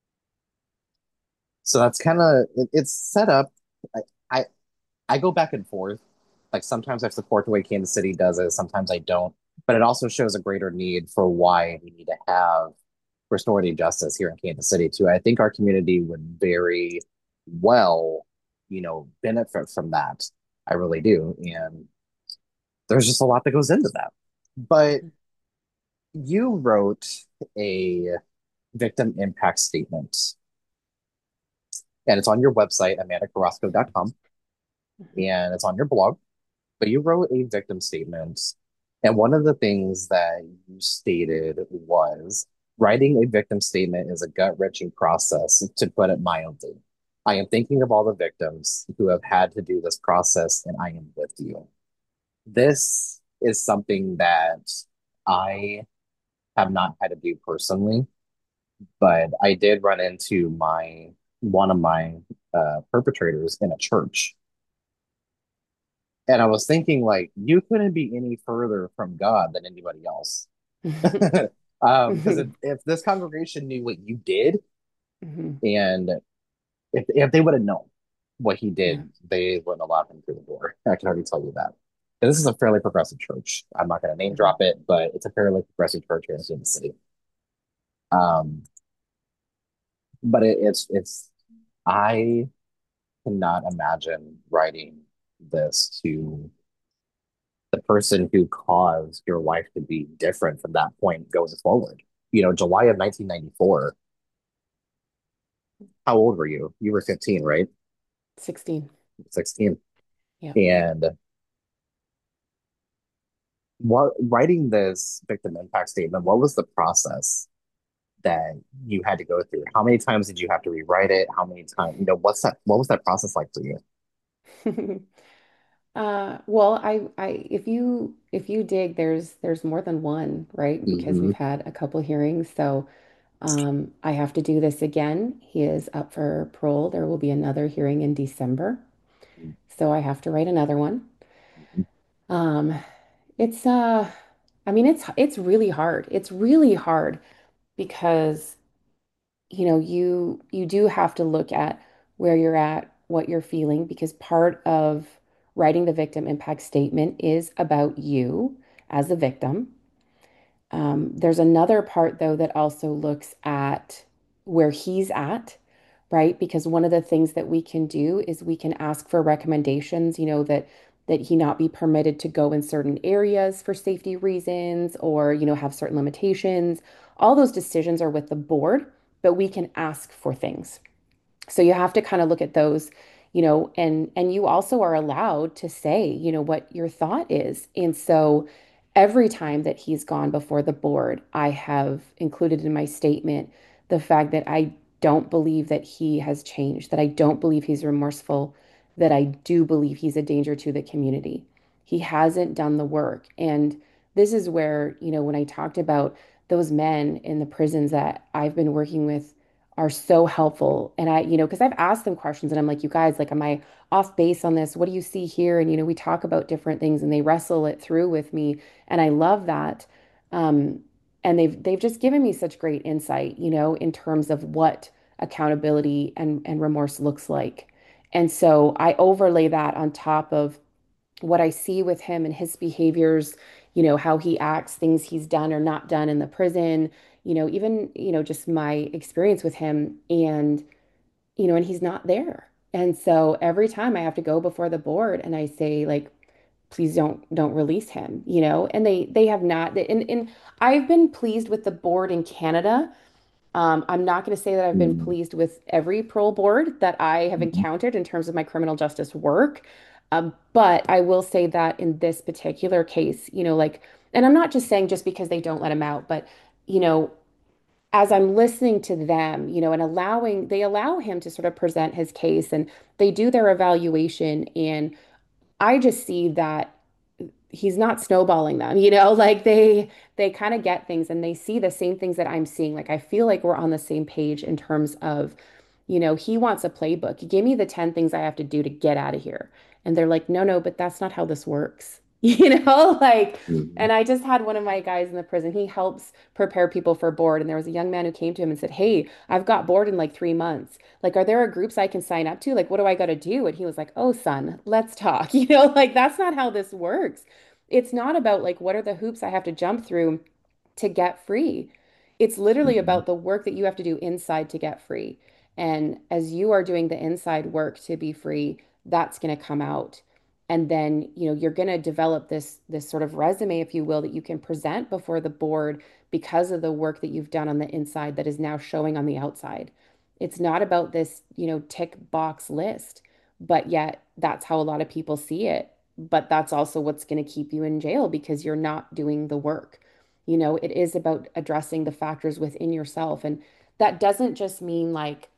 So that's kind of it, it's set up. I, I I go back and forth. Like sometimes I support the way Kansas City does it, sometimes I don't. But it also shows a greater need for why we need to have restorative justice here in Kansas City too. I think our community would very well, you know, benefit from that. I really do. And there's just a lot that goes into that. But Hmm. you wrote a victim impact statement, and it's on your website, amanda carrasco dot com, Hmm. and it's on your blog. But you wrote a victim statement. And one of the things that you stated was writing a victim statement is a gut wrenching process, to put it mildly. I am thinking of all the victims who have had to do this process, and I am with you. This is something that I have not had to do personally, but I did run into my one of my uh, perpetrators in a church. And I was thinking, like, you couldn't be any further from God than anybody else. Um, because if, Hmm. if this congregation knew what you did, Hmm. and if if they would have known what he Yeah. did, they wouldn't allow him through the door. I can already tell you that. And this is a fairly progressive church. I'm not going to name Hmm. drop it, but it's a fairly progressive church here in the city. Um, but it, it's it's I cannot imagine writing this to the person who caused your life to be different from that point going forward. You know, July of nineteen ninety-four, how old were you? You were fifteen, right? sixteen. sixteen. Yeah. And what writing this victim impact statement, what was the process that you had to go through? How many times did you have to rewrite it? How many times, you know, what's that, what was that process like for you? Uh, well, I, I, if you, if you dig, there's, there's more than one, right? Because Hmm. we've had a couple hearings. So, um, I have to do this again. He is up for parole. There will be another hearing in December. So I have to write another one. Um, it's, uh, I mean, it's, it's really hard. It's really hard because you know, you you do have to look at where you're at, what you're feeling, because part of writing the victim impact statement is about you as a victim. Um, there's another part, though, that also looks at where he's at, right? Because one of the things that we can do is we can ask for recommendations, you know, that that he not be permitted to go in certain areas for safety reasons or, you know, have certain limitations. All those decisions are with the board, but we can ask for things. So you have to kind of look at those, you know, and and you also are allowed to say, you know, what your thought is. And so every time that he's gone before the board, I have included in my statement the fact that I don't believe that he has changed, that I don't believe he's remorseful, that I do believe he's a danger to the community. He hasn't done the work. And this is where, you know, when I talked about those men in the prisons that I've been working with are so helpful. And I, you know, because I've asked them questions and I'm like, you guys, like, am I off base on this? What do you see here? And, you know, we talk about different things and they wrestle it through with me. And I love that. Um, and they've they've just given me such great insight, you know, in terms of what accountability and, and remorse looks like. And so I overlay that on top of what I see with him and his behaviors, you know, how he acts, things he's done or not done in the prison, you know, even, you know, just my experience with him and, you know, and he's not there. And so every time I have to go before the board and I say like, please don't don't release him, you know, and they they have not and, and I've been pleased with the board in Canada Um, I'm not going to say that I've been Mm, pleased with every parole board that I have mhm, encountered in terms of my criminal justice work. Um, but I will say that in this particular case, you know, like, and I'm not just saying just because they don't let him out, but, you know, as I'm listening to them, you know, and allowing, they allow him to sort of present his case and they do their evaluation. And I just see that he's not snowballing them, you know, like they they kind of get things and they see the same things that I'm seeing. Like I feel like we're on the same page in terms of, you know, he wants a playbook. Give me the ten things I have to do to get out of here. And they're like, "No, no, but that's not how this works." You know, like mhm, and I just had one of my guys in the prison. He helps prepare people for board and there was a young man who came to him and said, "Hey, I've got board in like three months. Like, are there groups I can sign up to? Like, what do I got to do?" And he was like, "Oh, son, let's talk." You know, like that's not how this works. It's not about like what are the hoops I have to jump through to get free. It's literally mhm, about the work that you have to do inside to get free. And as you are doing the inside work to be free, that's going to come out. And then, you know, you're going to develop this this sort of resume, if you will, that you can present before the board because of the work that you've done on the inside that is now showing on the outside. It's not about this, you know, tick box list, but yet that's how a lot of people see it. But that's also what's going to keep you in jail because you're not doing the work. You know, it is about addressing the factors within yourself. And that doesn't just mean like,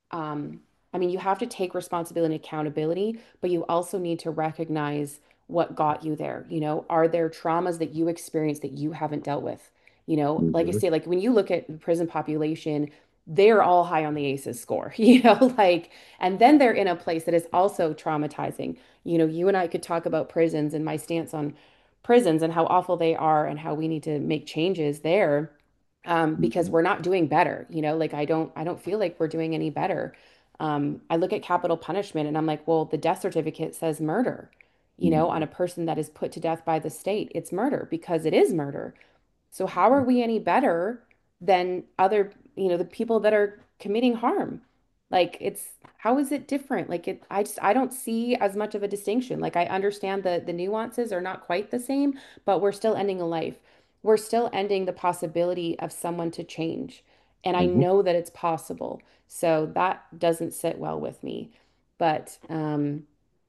um, I mean, you have to take responsibility and accountability, but you also need to recognize what got you there. You know, are there traumas that you experienced that you haven't dealt with? You know, like I mhm, say, like when you look at the prison population, they're all high on the A C Es score, you know, like, and then they're in a place that is also traumatizing. You know, you and I could talk about prisons and my stance on prisons and how awful they are and how we need to make changes there, um, because mhm, we're not doing better. You know, like I don't I don't feel like we're doing any better. Um, I look at capital punishment and I'm like, well, the death certificate says murder, you know, on mhm, a person that is put to death by the state. It's murder because it is murder. So how are we any better than other, you know, the people that are committing harm? Like it's how is it different? Like it I just I don't see as much of a distinction. Like I understand the the nuances are not quite the same, but we're still ending a life. We're still ending the possibility of someone to change. And I mhm. know that it's possible. So that doesn't sit well with me. But um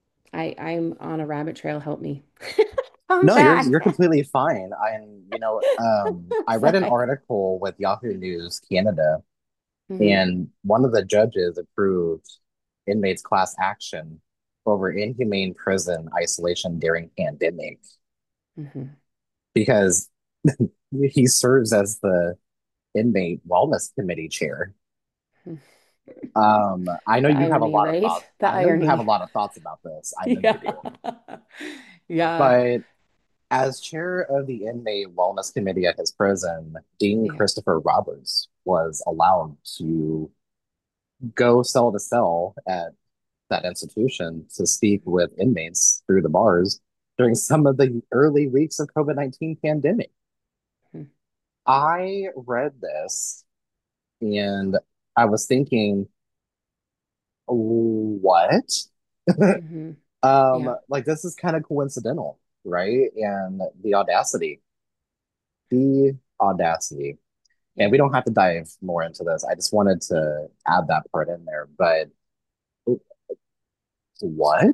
I I'm on a rabbit trail. Help me. Come No, you're back. you're completely fine. I and you know, um, I read an Sorry. article with Yahoo News Canada, Hmm. and one of the judges approved inmates class action over inhumane prison isolation during pandemic Hmm. because he serves as the inmate wellness committee chair. Um, I know The you have a irony, lot of right? thoughts. The I know you have a irony. lot of thoughts about this. I know you Yeah. do. Yeah. But as chair of the inmate wellness committee at his prison, Dean Yeah. Christopher Roberts was allowed to go cell to cell at that institution to speak with inmates through the bars during some of the early weeks of COVID nineteen pandemic. I read this and I was thinking, what? Hmm. Um, Yeah. like this is kind of coincidental, right? And the audacity, the audacity. And Yeah. we don't have to dive more into this. I just wanted to add that part in there. But what?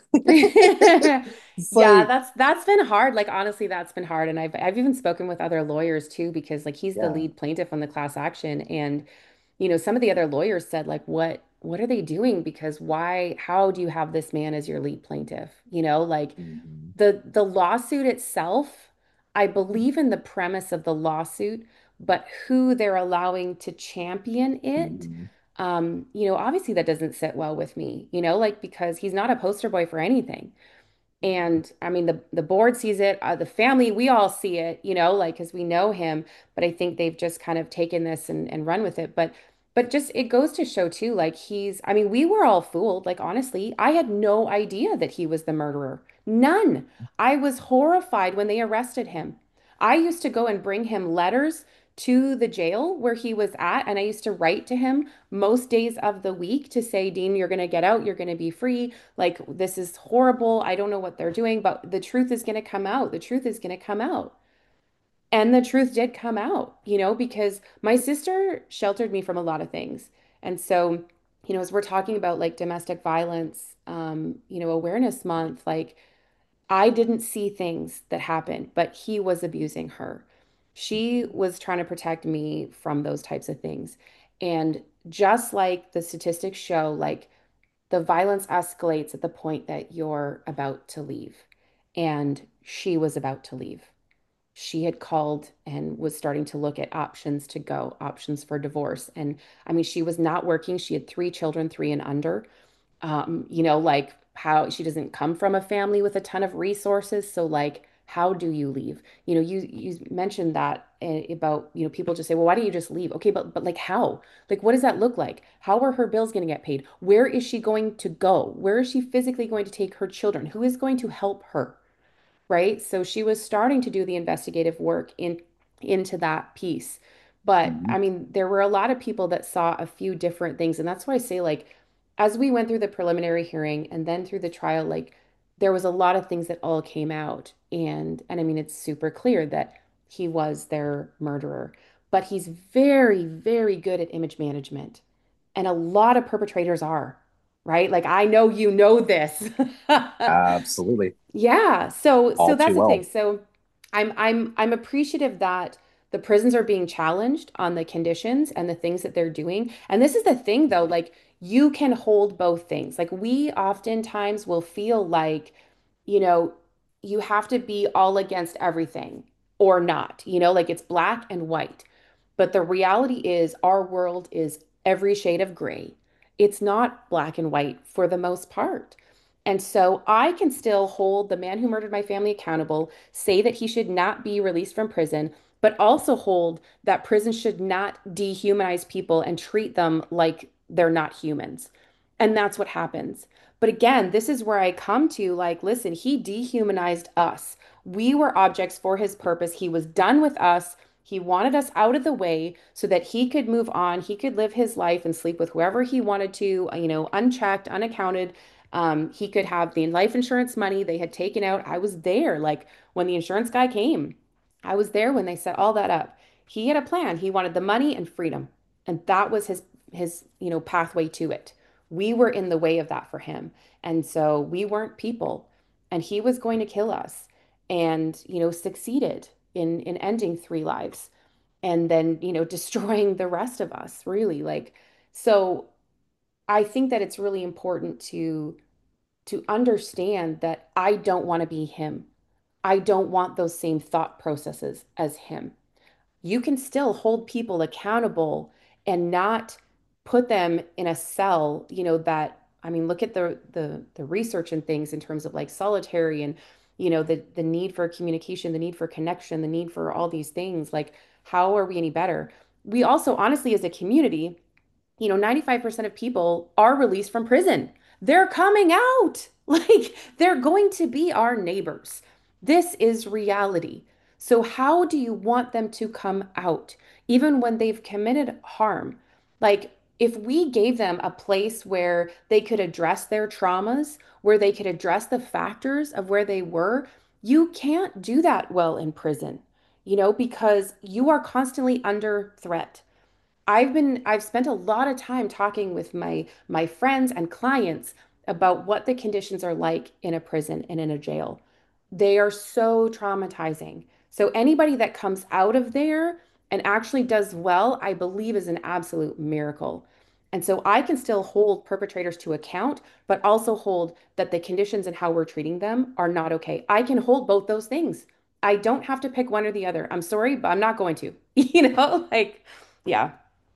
It's Yeah, like, that's that's been hard. Like honestly, that's been hard. And I've I've even spoken with other lawyers too, because like he's the yeah. lead plaintiff on the class action. And you know, some of the other lawyers said like, what what are they doing? Because why, how do you have this man as your lead plaintiff? You know, like Mhm. the the lawsuit itself, I believe in the premise of the lawsuit, but who they're allowing to champion it, Mhm. um, you know, obviously that doesn't sit well with me, you know, like because he's not a poster boy for anything. And I mean, the the board sees it, uh, the family, we all see it, you know, like because we know him. But I think they've just kind of taken this and, and run with it. But but just it goes to show too, like he's, I mean, we were all fooled. Like honestly, I had no idea that he was the murderer. None. I was horrified when they arrested him. I used to go and bring him letters to the jail where he was at, and I used to write to him most days of the week to say, Dean, you're going to get out, you're going to be free. Like, this is horrible. I don't know what they're doing, but the truth is going to come out. The truth is going to come out. And the truth did come out, you know, because my sister sheltered me from a lot of things. And so, you know, as we're talking about like domestic violence, um, you know, awareness month, like I didn't see things that happened, but he was abusing her. She was trying to protect me from those types of things. And just like the statistics show, like the violence escalates at the point that you're about to leave. And she was about to leave. She had called and was starting to look at options to go, options for divorce. And I mean, she was not working. She had three children, three and under. Um, you know, like how she doesn't come from a family with a ton of resources. So like, how do you leave? You know, you you mentioned that uh, about, you know, people just say, well, why don't you just leave? Okay, but but like how? Like, what does that look like? How are her bills going to get paid? Where is she going to go? Where is she physically going to take her children? Who is going to help her? Right? So she was starting to do the investigative work in into that piece. But Mhm. I mean, there were a lot of people that saw a few different things. And that's why I say, like, as we went through the preliminary hearing and then through the trial, like there was a lot of things that all came out. And and I mean, it's super clear that he was their murderer. But he's very, very good at image management. And a lot of perpetrators are, right? Like I know you know this. Absolutely. Yeah, so so All too that's the thing. well. So I'm I'm I'm appreciative that the prisons are being challenged on the conditions and the things that they're doing. And this is the thing though, like you can hold both things. Like we oftentimes will feel like, you know, you have to be all against everything or not, you know, like it's black and white. But the reality is our world is every shade of gray. It's not black and white for the most part. And so I can still hold the man who murdered my family accountable, say that he should not be released from prison, but also hold that prison should not dehumanize people and treat them like they're not humans. And that's what happens. But again, this is where I come to like, listen, he dehumanized us. We were objects for his purpose. He was done with us. He wanted us out of the way so that he could move on. He could live his life and sleep with whoever he wanted to, you know, unchecked, unaccounted. Um, he could have the life insurance money they had taken out. I was there, like when the insurance guy came. I was there when they set all that up. He had a plan. He wanted the money and freedom, and that was his his you know pathway to it. We were in the way of that for him, and so we weren't people, and he was going to kill us, and you know succeeded in in ending three lives, and then you know destroying the rest of us. Really, like so. I think that it's really important to to understand that I don't want to be him. I don't want those same thought processes as him. You can still hold people accountable and not put them in a cell, you know, that I mean, look at the the the research and things in terms of like solitary and you know the the need for communication, the need for connection, the need for all these things. Like, how are we any better? We also, honestly, as a community, you know, ninety-five percent of people are released from prison. They're coming out. Like they're going to be our neighbors. This is reality. So, how do you want them to come out, even when they've committed harm? Like, if we gave them a place where they could address their traumas, where they could address the factors of where they were, you can't do that well in prison, you know, because you are constantly under threat. I've been I've spent a lot of time talking with my my friends and clients about what the conditions are like in a prison and in a jail. They are so traumatizing. So anybody that comes out of there and actually does well, I believe is an absolute miracle. And so I can still hold perpetrators to account, but also hold that the conditions and how we're treating them are not okay. I can hold both those things. I don't have to pick one or the other. I'm sorry, but I'm not going to. You know, like, yeah.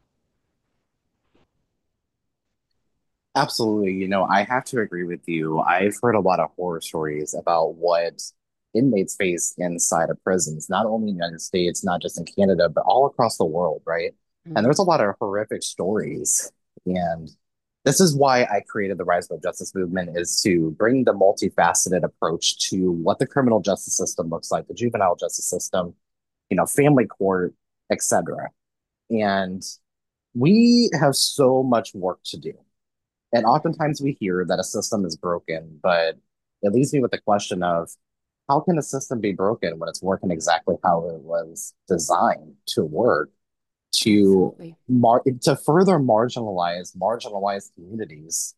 Absolutely. You know, I have to agree with you. I've heard a lot of horror stories about what inmates face inside of prisons, not only in the United States, not just in Canada, but all across the world, right? And there's a lot of horrific stories. And this is why I created the Rise of the Justice Movement is to bring the multifaceted approach to what the criminal justice system looks like, the juvenile justice system, you know, family court, et cetera. And we have so much work to do. And oftentimes we hear that a system is broken, but it leaves me with the question of how can a system be broken when it's working exactly how it was designed to work to Absolutely. mar to further marginalize marginalized communities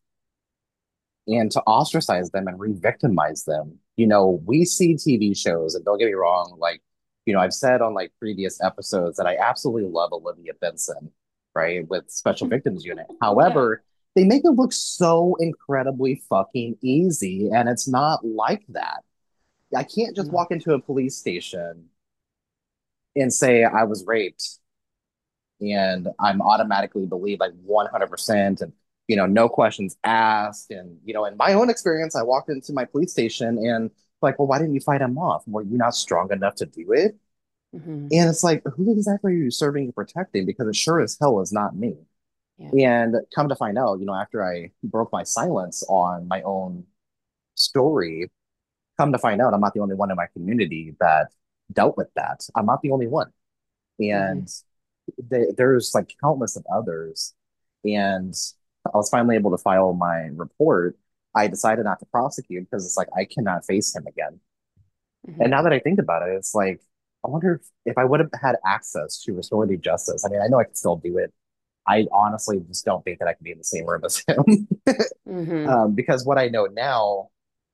and to ostracize them and re-victimize them? You know, we see T V shows, and don't get me wrong, like, you know, I've said on like previous episodes that I absolutely love Olivia Benson, right, with Special Victims Unit. Yeah. However, they make it look so incredibly fucking easy, and it's not like that. I can't just No. walk into a police station and say I was raped and I'm automatically believed like one hundred percent and you know no questions asked. And you know in my own experience, I walked into my police station and like, well, why didn't you fight him off? Were you not strong enough to do it? Hmm. And it's like, who exactly are you serving and protecting? Because it sure as hell is not me. Yeah. And come to find out, you know after I broke my silence on my own story, come to find out I'm not the only one in my community that dealt with that. I'm not the only one. Hmm. And they, there's like countless of others. And I was finally able to file my report. I decided not to prosecute because it's like I cannot face him again. And Hmm. now that I think about it, it's like I wonder if, if I would have had access to restorative justice. I mean, I know I could still do it. I honestly just don't think that I could be in the same room as him. Hmm. um, because what I know now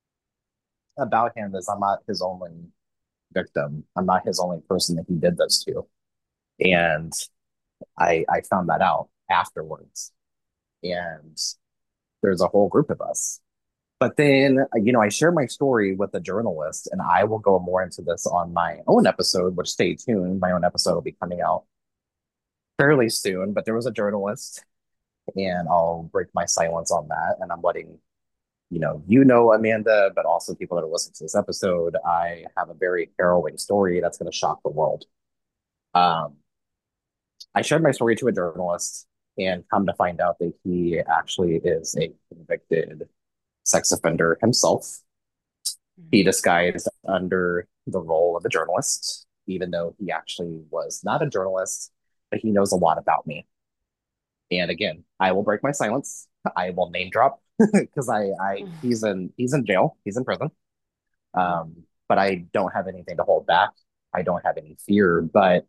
about him is I'm not his only victim. I'm not his only person that he did this to. Yeah. And I I found that out afterwards. And there's a whole group of us. But then, you know, I share my story with a journalist, and I will go more into this on my own episode, which stay tuned. My own episode will be coming out fairly soon. But there was a journalist, and I'll break my silence on that. And I'm letting, you know, you know, Amanda, but also people that are listening to this episode, I have a very harrowing story that's going to shock the world. Um, I shared my story to a journalist and come to find out that he actually is a convicted sex offender himself. He Hmm. disguised under the role of a journalist, even though he actually was not a journalist, but he knows a lot about me. And again, I will break my silence. I will name drop because I, I, he's in, he's in jail. He's in prison. Um, but I don't have anything to hold back. I don't have any fear. But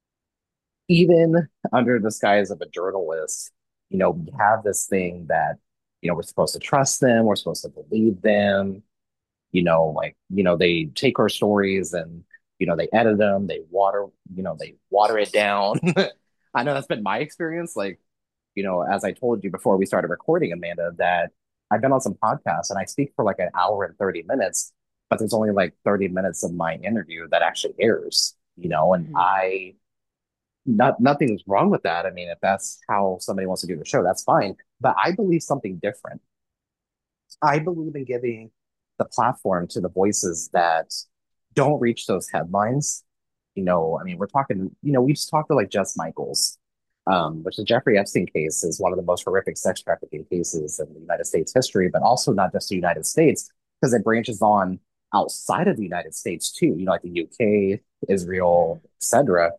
even under the disguise of a journalist, you know, we have this thing that, you know, we're supposed to trust them, we're supposed to believe them, you know, like, you know, they take our stories and, you know, they edit them, they water, you know, they water it down. I know that's been my experience. Like, you know, as I told you before we started recording, Amanda, that I've been on some podcasts and I speak for like an hour and thirty minutes, but there's only like thirty minutes of my interview that actually airs, you know, and Hmm. I not nothing's wrong with that. I mean, if that's how somebody wants to do the show, that's fine. But I believe something different. I believe in giving the platform to the voices that don't reach those headlines. You know, I mean, we're talking, you know, we just talked to like Jess Michaels, um, which the Jeffrey Epstein case is one of the most horrific sex trafficking cases in the United States history, but also not just the United States, because it branches on outside of the United States too, you know, like the U K, Israel, et cetera.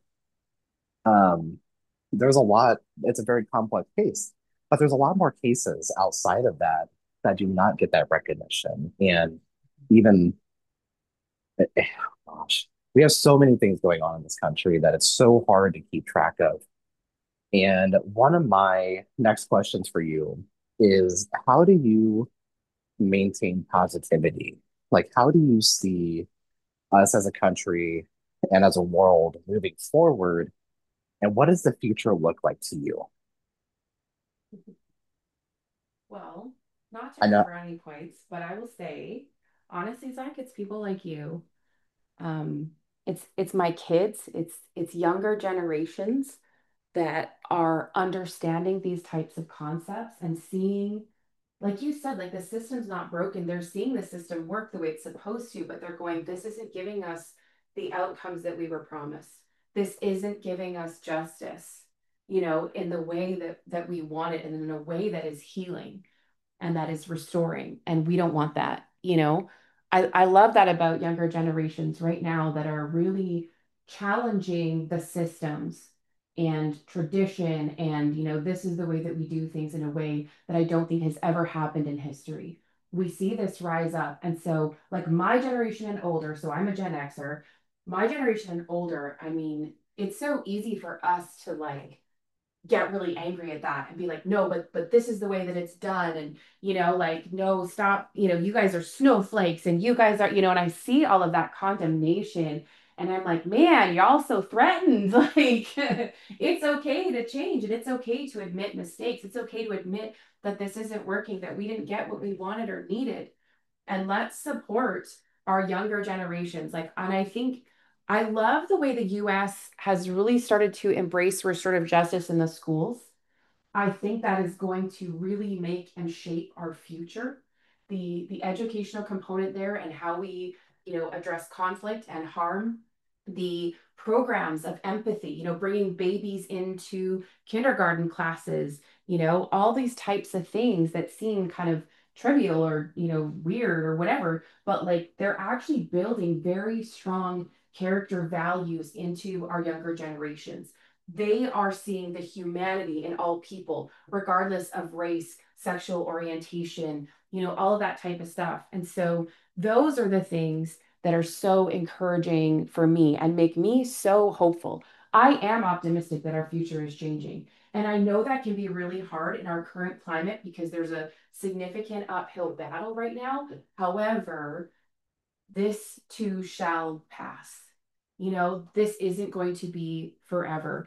Um, there's a lot, it's a very complex case, but there's a lot more cases outside of that that do not get that recognition. And even, eh, eh, gosh, we have so many things going on in this country that it's so hard to keep track of. And one of my next questions for you is how do you maintain positivity? Like, how do you see us as a country and as a world moving forward? And what does the future look like to you? Well, not to I earn know. brownie points, but I will say, honestly, Zach, it's people like you. Um, it's it's my kids, it's it's younger generations that are understanding these types of concepts and seeing, like you said, like the system's not broken. They're seeing the system work the way it's supposed to, but they're going, this isn't giving us the outcomes that we were promised. This isn't giving us justice, you know, in the way that that we want it and in a way that is healing and that is restoring. And we don't want that, you know. I, I love that about younger generations right now that are really challenging the systems and tradition. And, you know, this is the way that we do things in a way that I don't think has ever happened in history. we see this rise up. And so, like my generation and older, so I'm a Gen Xer, my generation and older, I mean, it's so easy for us to like get really angry at that and be like, no, but but this is the way that it's done. And, you know, like, no, stop, you know, you guys are snowflakes and you guys are, you know, and I see all of that condemnation. And I'm like, man, y'all so threatened. Like, it's okay to change and it's okay to admit mistakes. It's okay to admit that this isn't working, that we didn't get what we wanted or needed. And let's support our younger generations. Like, and I think I love the way the U S has really started to embrace restorative justice in the schools. I think that is going to really make and shape our future. The the educational component there and how we, you know, address conflict and harm, the programs of empathy, you know, bringing babies into kindergarten classes, you know, all these types of things that seem kind of trivial or, you know, weird or whatever, but like they're actually building very strong character values into our younger generations. They are seeing the humanity in all people, regardless of race, sexual orientation, you know, all of that type of stuff. And so those are the things that are so encouraging for me and make me so hopeful. I am optimistic that our future is changing. And I know that can be really hard in our current climate because there's a significant uphill battle right now. However, this too shall pass. You know, this isn't going to be forever.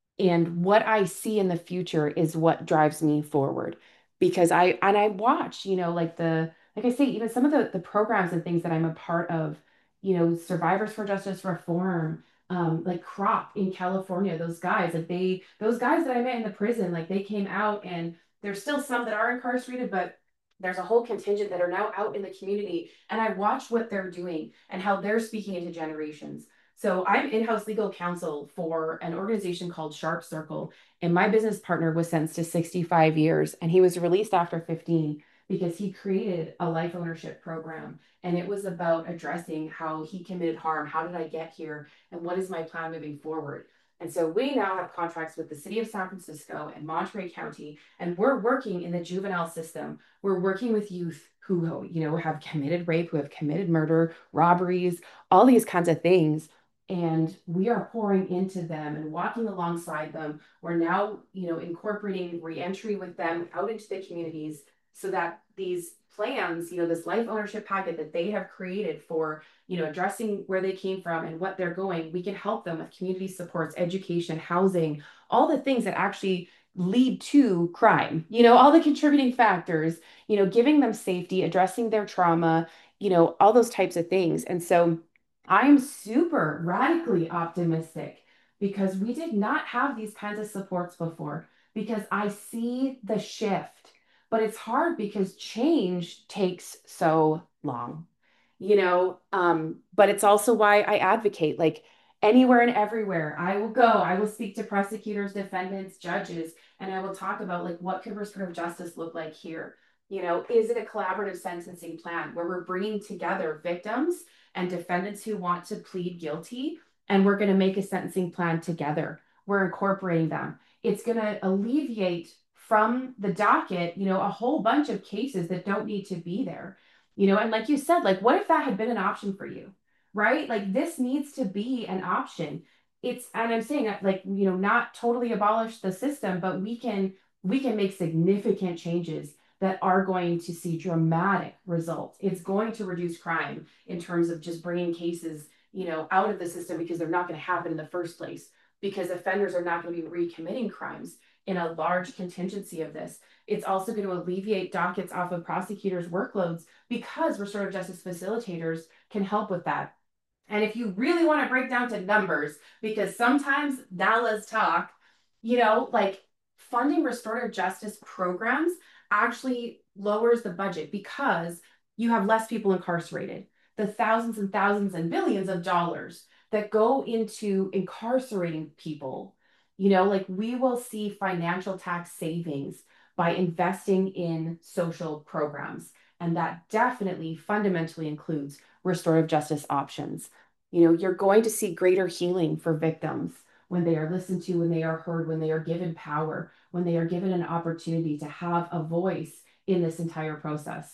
And what I see in the future is what drives me forward because I and I watch, you know, like the like I say, even some of the the programs and things that I'm a part of, you know, Survivors for Justice Reform, um, like CROP in California, those guys, like they those guys that I met in the prison, like they came out and there's still some that are incarcerated, but there's a whole contingent that are now out in the community. And I watch what they're doing and how they're speaking into generations. So I'm in-house legal counsel for an organization called Sharp Circle, and my business partner was sentenced to sixty-five years, and he was released after fifteen because he created a life ownership program, and it was about addressing how he committed harm, how did I get here, and what is my plan moving forward. And so we now have contracts with the city of San Francisco and Monterey County, and we're working in the juvenile system. We're working with youth who, you know, have committed rape, who have committed murder, robberies, all these kinds of things, and we are pouring into them and walking alongside them. We're now, you know, incorporating reentry with them out into the communities so that these plans, you know, this life ownership packet that they have created for, you know, addressing where they came from and what they're going, we can help them with community supports, education, housing, all the things that actually lead to crime, you know, all the contributing factors, you know, giving them safety, addressing their trauma, you know, all those types of things. And so I'm super radically optimistic because we did not have these kinds of supports before because I see the shift, but it's hard because change takes so long, you know, um, but it's also why I advocate like anywhere and everywhere I will go, I will speak to prosecutors, defendants, judges, and I will talk about like what could restorative justice look like here? You know, is it a collaborative sentencing plan where we're bringing together victims and defendants who want to plead guilty, and we're going to make a sentencing plan together. We're incorporating them. It's going to alleviate from the docket, you know, a whole bunch of cases that don't need to be there. You know, and like you said, like what if that had been an option for you? Right? Like this needs to be an option. It's and I'm saying like, you know, not totally abolish the system, but we can we can make significant changes that are going to see dramatic results. It's going to reduce crime in terms of just bringing cases, you know, out of the system because they're not going to happen in the first place because offenders are not going to be recommitting crimes in a large contingency of this. It's also going to alleviate dockets off of prosecutors' workloads because restorative justice facilitators can help with that. And if you really want to break down to numbers, because sometimes now let's talk, you know, like funding restorative justice programs actually lowers the budget because you have less people incarcerated. The thousands and thousands and billions of dollars that go into incarcerating people, you know, like we will see financial tax savings by investing in social programs. And that definitely fundamentally includes restorative justice options. You know, you're going to see greater healing for victims when they are listened to, when they are heard, when they are given power, when they are given an opportunity to have a voice in this entire process.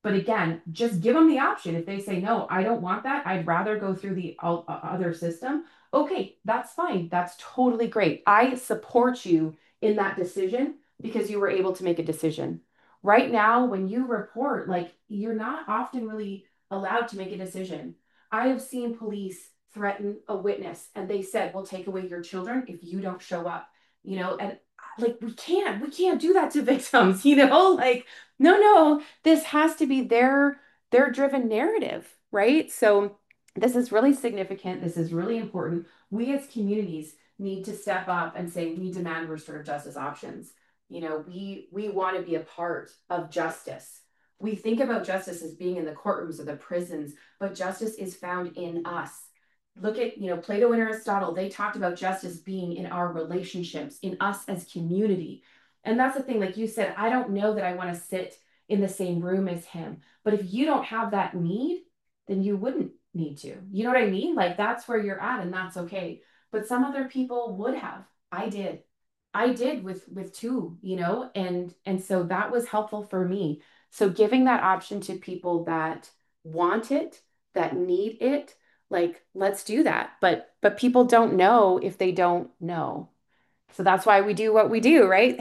But again, just give them the option. If they say, no, I don't want that, I'd rather go through the o- other system. Okay, that's fine. That's totally great. I support you in that decision because you were able to make a decision. Right now, when you report, like you're not often really allowed to make a decision. I have seen police threaten a witness and they said, we'll take away your children if you don't show up, you know, and like we can't, we can't do that to victims, you know, like, no, no, this has to be their their driven narrative, right? So this is really significant. This is really important. We as communities need to step up and say we demand restorative justice options. You know, we we want to be a part of justice. We think about justice as being in the courtrooms or the prisons, but justice is found in us. Look at, you know, Plato and Aristotle, they talked about justice being in our relationships, in us as community. And that's the thing, like you said, I don't know that I want to sit in the same room as him. But if you don't have that need, then you wouldn't need to. You know what I mean? Like that's where you're at and that's okay. But some other people would have. I did. I did with with two, you know, and and so that was helpful for me. So giving that option to people that want it, that need it, like let's do that. But but people don't know if they don't know. So that's why we do what we do, right?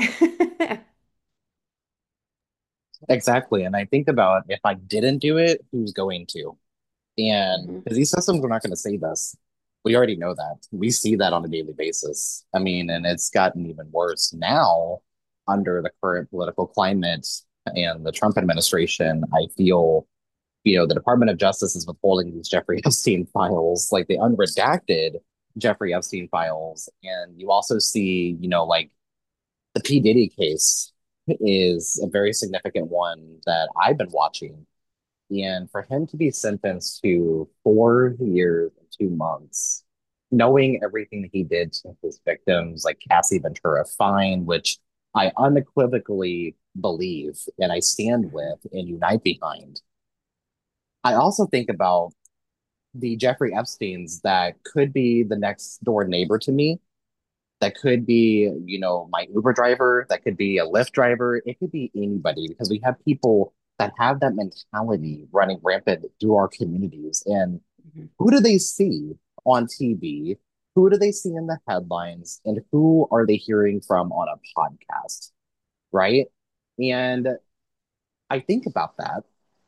Exactly. And I think about if I didn't do it, who's going to? And Mhm. because these systems are not going to save us. We already know that. We see that on a daily basis. I mean, and it's gotten even worse now under the current political climate and the Trump administration. I feel, you know, the Department of Justice is withholding these Jeffrey Epstein files, like the unredacted Jeffrey Epstein files. And you also see, you know, like the P. Diddy case is a very significant one that I've been watching. And for him to be sentenced to four years and two months, knowing everything that he did to his victims, like Cassie Ventura Fine, which I unequivocally believe and I stand with and unite behind. I also think about the Jeffrey Epsteins that could be the next door neighbor to me, that could be, you know, my Uber driver, that could be a Lyft driver, it could be anybody because we have people that have that mentality running rampant through our communities. And Mhm. who do they see on T V? Who do they see in the headlines? And who are they hearing from on a podcast? Right. And I think about that.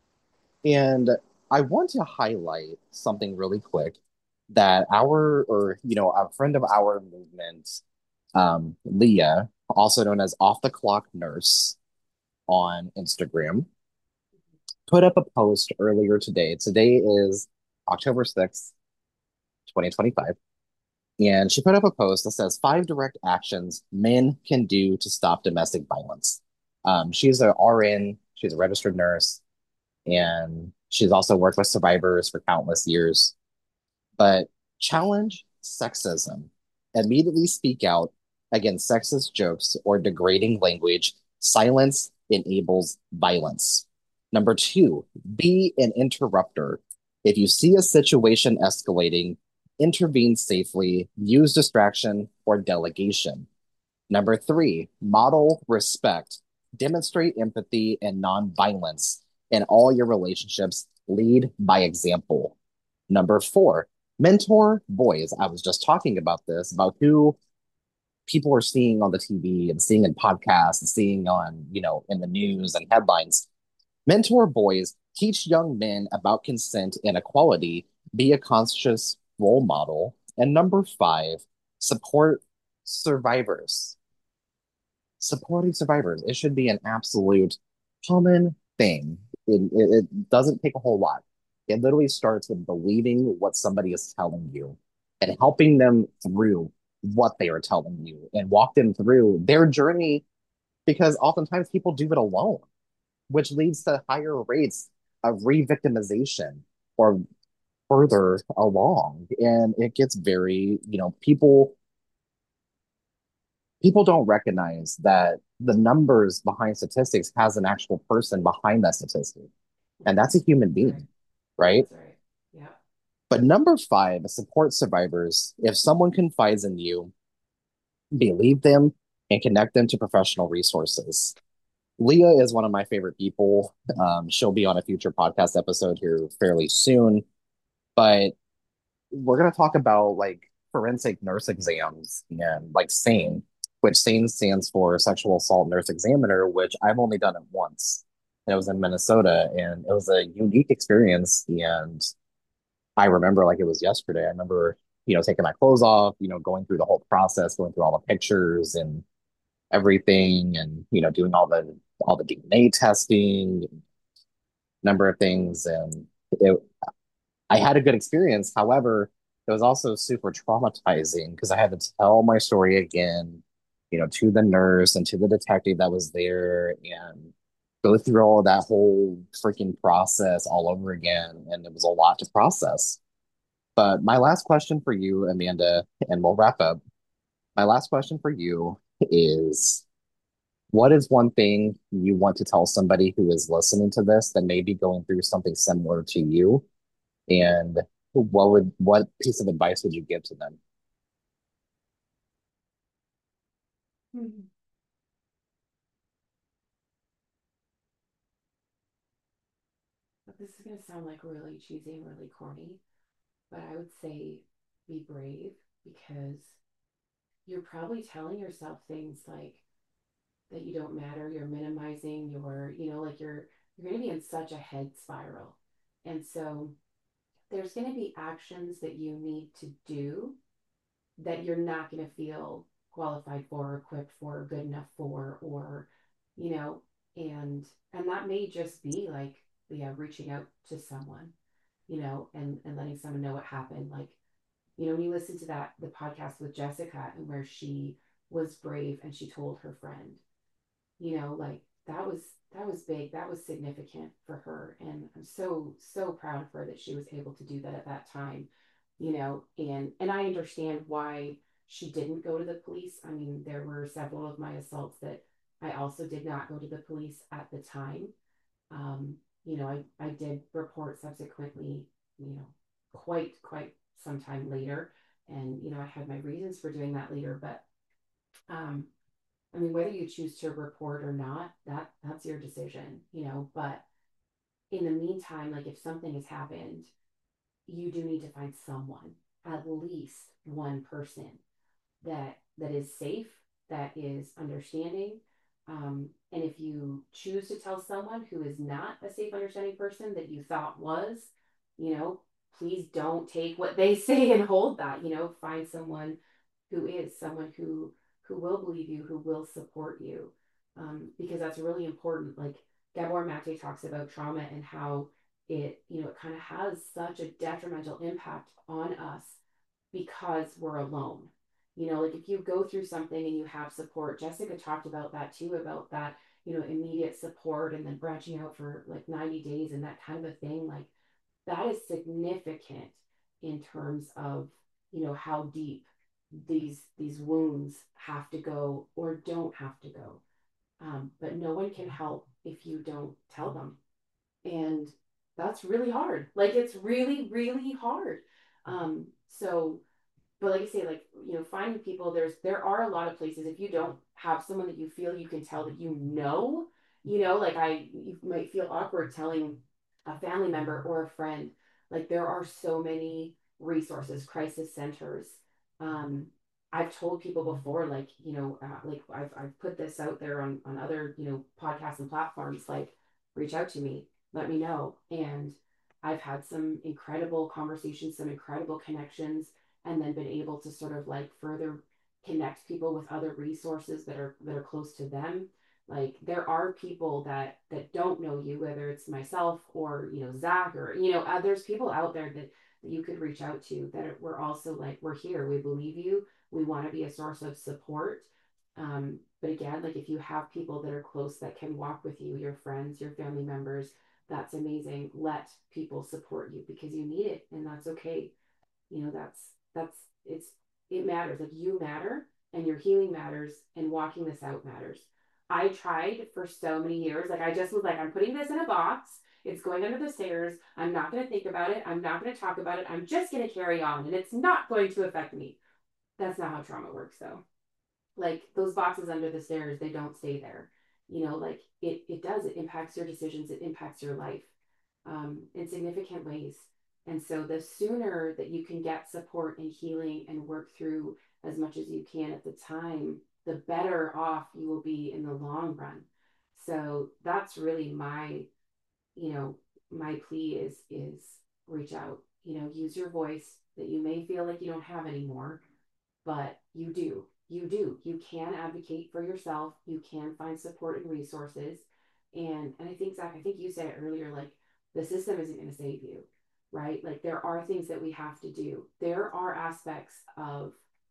And I want to highlight something really quick that our, or, you know, a friend of our movement, um, Leah, also known as Off the Clock Nurse on Instagram, put up a post earlier today. Today is October sixth, twenty twenty-five. And she put up a post that says five direct actions men can do to stop domestic violence. Um, she's a R N, she's a registered nurse, and she's also worked with survivors for countless years. But challenge sexism. Immediately speak out against sexist jokes or degrading language. Silence enables violence. Number two, be an interrupter. If you see a situation escalating, intervene safely, use distraction or delegation. Number three, model respect. Demonstrate empathy and nonviolence in all your relationships. Lead by example. Number four, mentor boys. I was just talking about this, about who people are seeing on the T V and seeing in podcasts and seeing on, you know, in the news and headlines. Mentor boys, teach young men about consent and equality, be a conscious role model. And number five, support survivors. Supporting survivors. It should be an absolute common thing. It, it, it doesn't take a whole lot. It literally starts with believing what somebody is telling you and helping them through what they are telling you and walk them through their journey because oftentimes people do it alone, which leads to higher rates of re-victimization or further along. And it gets very, you know, people people don't recognize that the numbers behind statistics has an actual person behind that statistic. And that's a human That's right. being, right? That's right. Yeah. But number five, support survivors. If someone confides in you, believe them and connect them to professional resources. Leah is one of my favorite people. Um, she'll be on a future podcast episode here fairly soon, but we're going to talk about like forensic nurse exams and like SANE, which SANE stands for Sexual Assault Nurse Examiner, which I've only done it once. And it was in Minnesota, and it was a unique experience. And I remember like it was yesterday. I remember, you know, taking my clothes off, you know, going through the whole process, going through all the pictures and everything, and you know, doing all the all the D N A testing, number of things, and it, I had a good experience. However, it was also super traumatizing because I had to tell my story again, you know, to the nurse and to the detective that was there and go through all that whole freaking process all over again. And it was a lot to process. But my last question for you, Amanda, and we'll wrap up. My last question for you is what is one thing you want to tell somebody who is listening to this that may be going through something similar to you? And what would what piece of advice would you give to them? Mhm. But this is going to sound like really cheesy and really corny, but I would say be brave because you're probably telling yourself things like that you don't matter, you're minimizing your, you know, like you're you're going to be in such a head spiral. And so there's going to be actions that you need to do that you're not going to feel qualified for, equipped for, good enough for, or, you know, and and that may just be like, yeah, reaching out to someone, you know, and and letting someone know what happened. Like, you know, when you listen to that the podcast with Jessica and where she was brave and she told her friend, you know, like that was that was big, that was significant for her, and I'm so so proud of her that she was able to do that at that time, you know. And and I understand why she didn't go to the police. I mean, there were several of my assaults that I also did not go to the police at the time. um you know, i i did report subsequently, you know, quite quite some time later, and you know, I had my reasons for doing that later. But um I mean, whether you choose to report or not, that that's your decision, you know. But in the meantime, like if something has happened, you do need to find someone, at least one person that that is safe, that is understanding. Um, and if you choose to tell someone who is not a safe, understanding person that you thought was, you know, please don't take what they say and hold that. You know, find someone who is someone who who will believe you, who will support you, um, because that's really important. Like Gabor Mate talks about trauma and how it, you know, it kind of has such a detrimental impact on us because we're alone. You know, like if you go through something and you have support, Jessica talked about that too, about that, you know, immediate support and then branching out for like ninety days and that kind of a thing. Like that is significant in terms of, you know, how deep these these wounds have to go or don't have to go. Um, but no one can help if you don't tell them, and that's really hard. Like it's really really hard. Um, so but like I say, like, you know, finding people, there's there are a lot of places. If you don't have someone that you feel you can tell that you know, you know, like I you might feel awkward telling a family member or a friend. Like there are so many resources, crisis centers. um I've told people before, like, you know, uh, like I've, I've put this out there on on other, you know, podcasts and platforms, like reach out to me, let me know. And I've had some incredible conversations, some incredible connections, and then been able to sort of like further connect people with other resources that are that are close to them. Like there are people that that don't know you, whether it's myself or, you know, Zach, or, you know, uh, there's people out there that that you could reach out to that are, we're also like, we're here, we believe you, we want to be a source of support. Um but again, like if you have people that are close that can walk with you, your friends, your family members, that's amazing. Let people support you because you need it, and that's okay. You know, that's that's it's it matters. Like you matter, and your healing matters, and walking this out matters. I tried for so many years. Like I just was like, I'm putting this in a box, it's going under the stairs, I'm not going to think about it, I'm not going to talk about it, I'm just going to carry on, and it's not going to affect me. That's not how trauma works though. Like those boxes under the stairs, they don't stay there. You know, like it, it does, it impacts your decisions, it impacts your life um, in significant ways. And so the sooner that you can get support and healing and work through as much as you can at the time, the better off you will be in the long run. So that's really my, you know, my plea is is reach out, you know, use your voice that you may feel like you don't have anymore, but you do. You do. You can advocate for yourself. You can find support and resources. And and I think Zach, I think you said it earlier, like the system isn't going to save you, right? Like there are things that we have to do. There are aspects of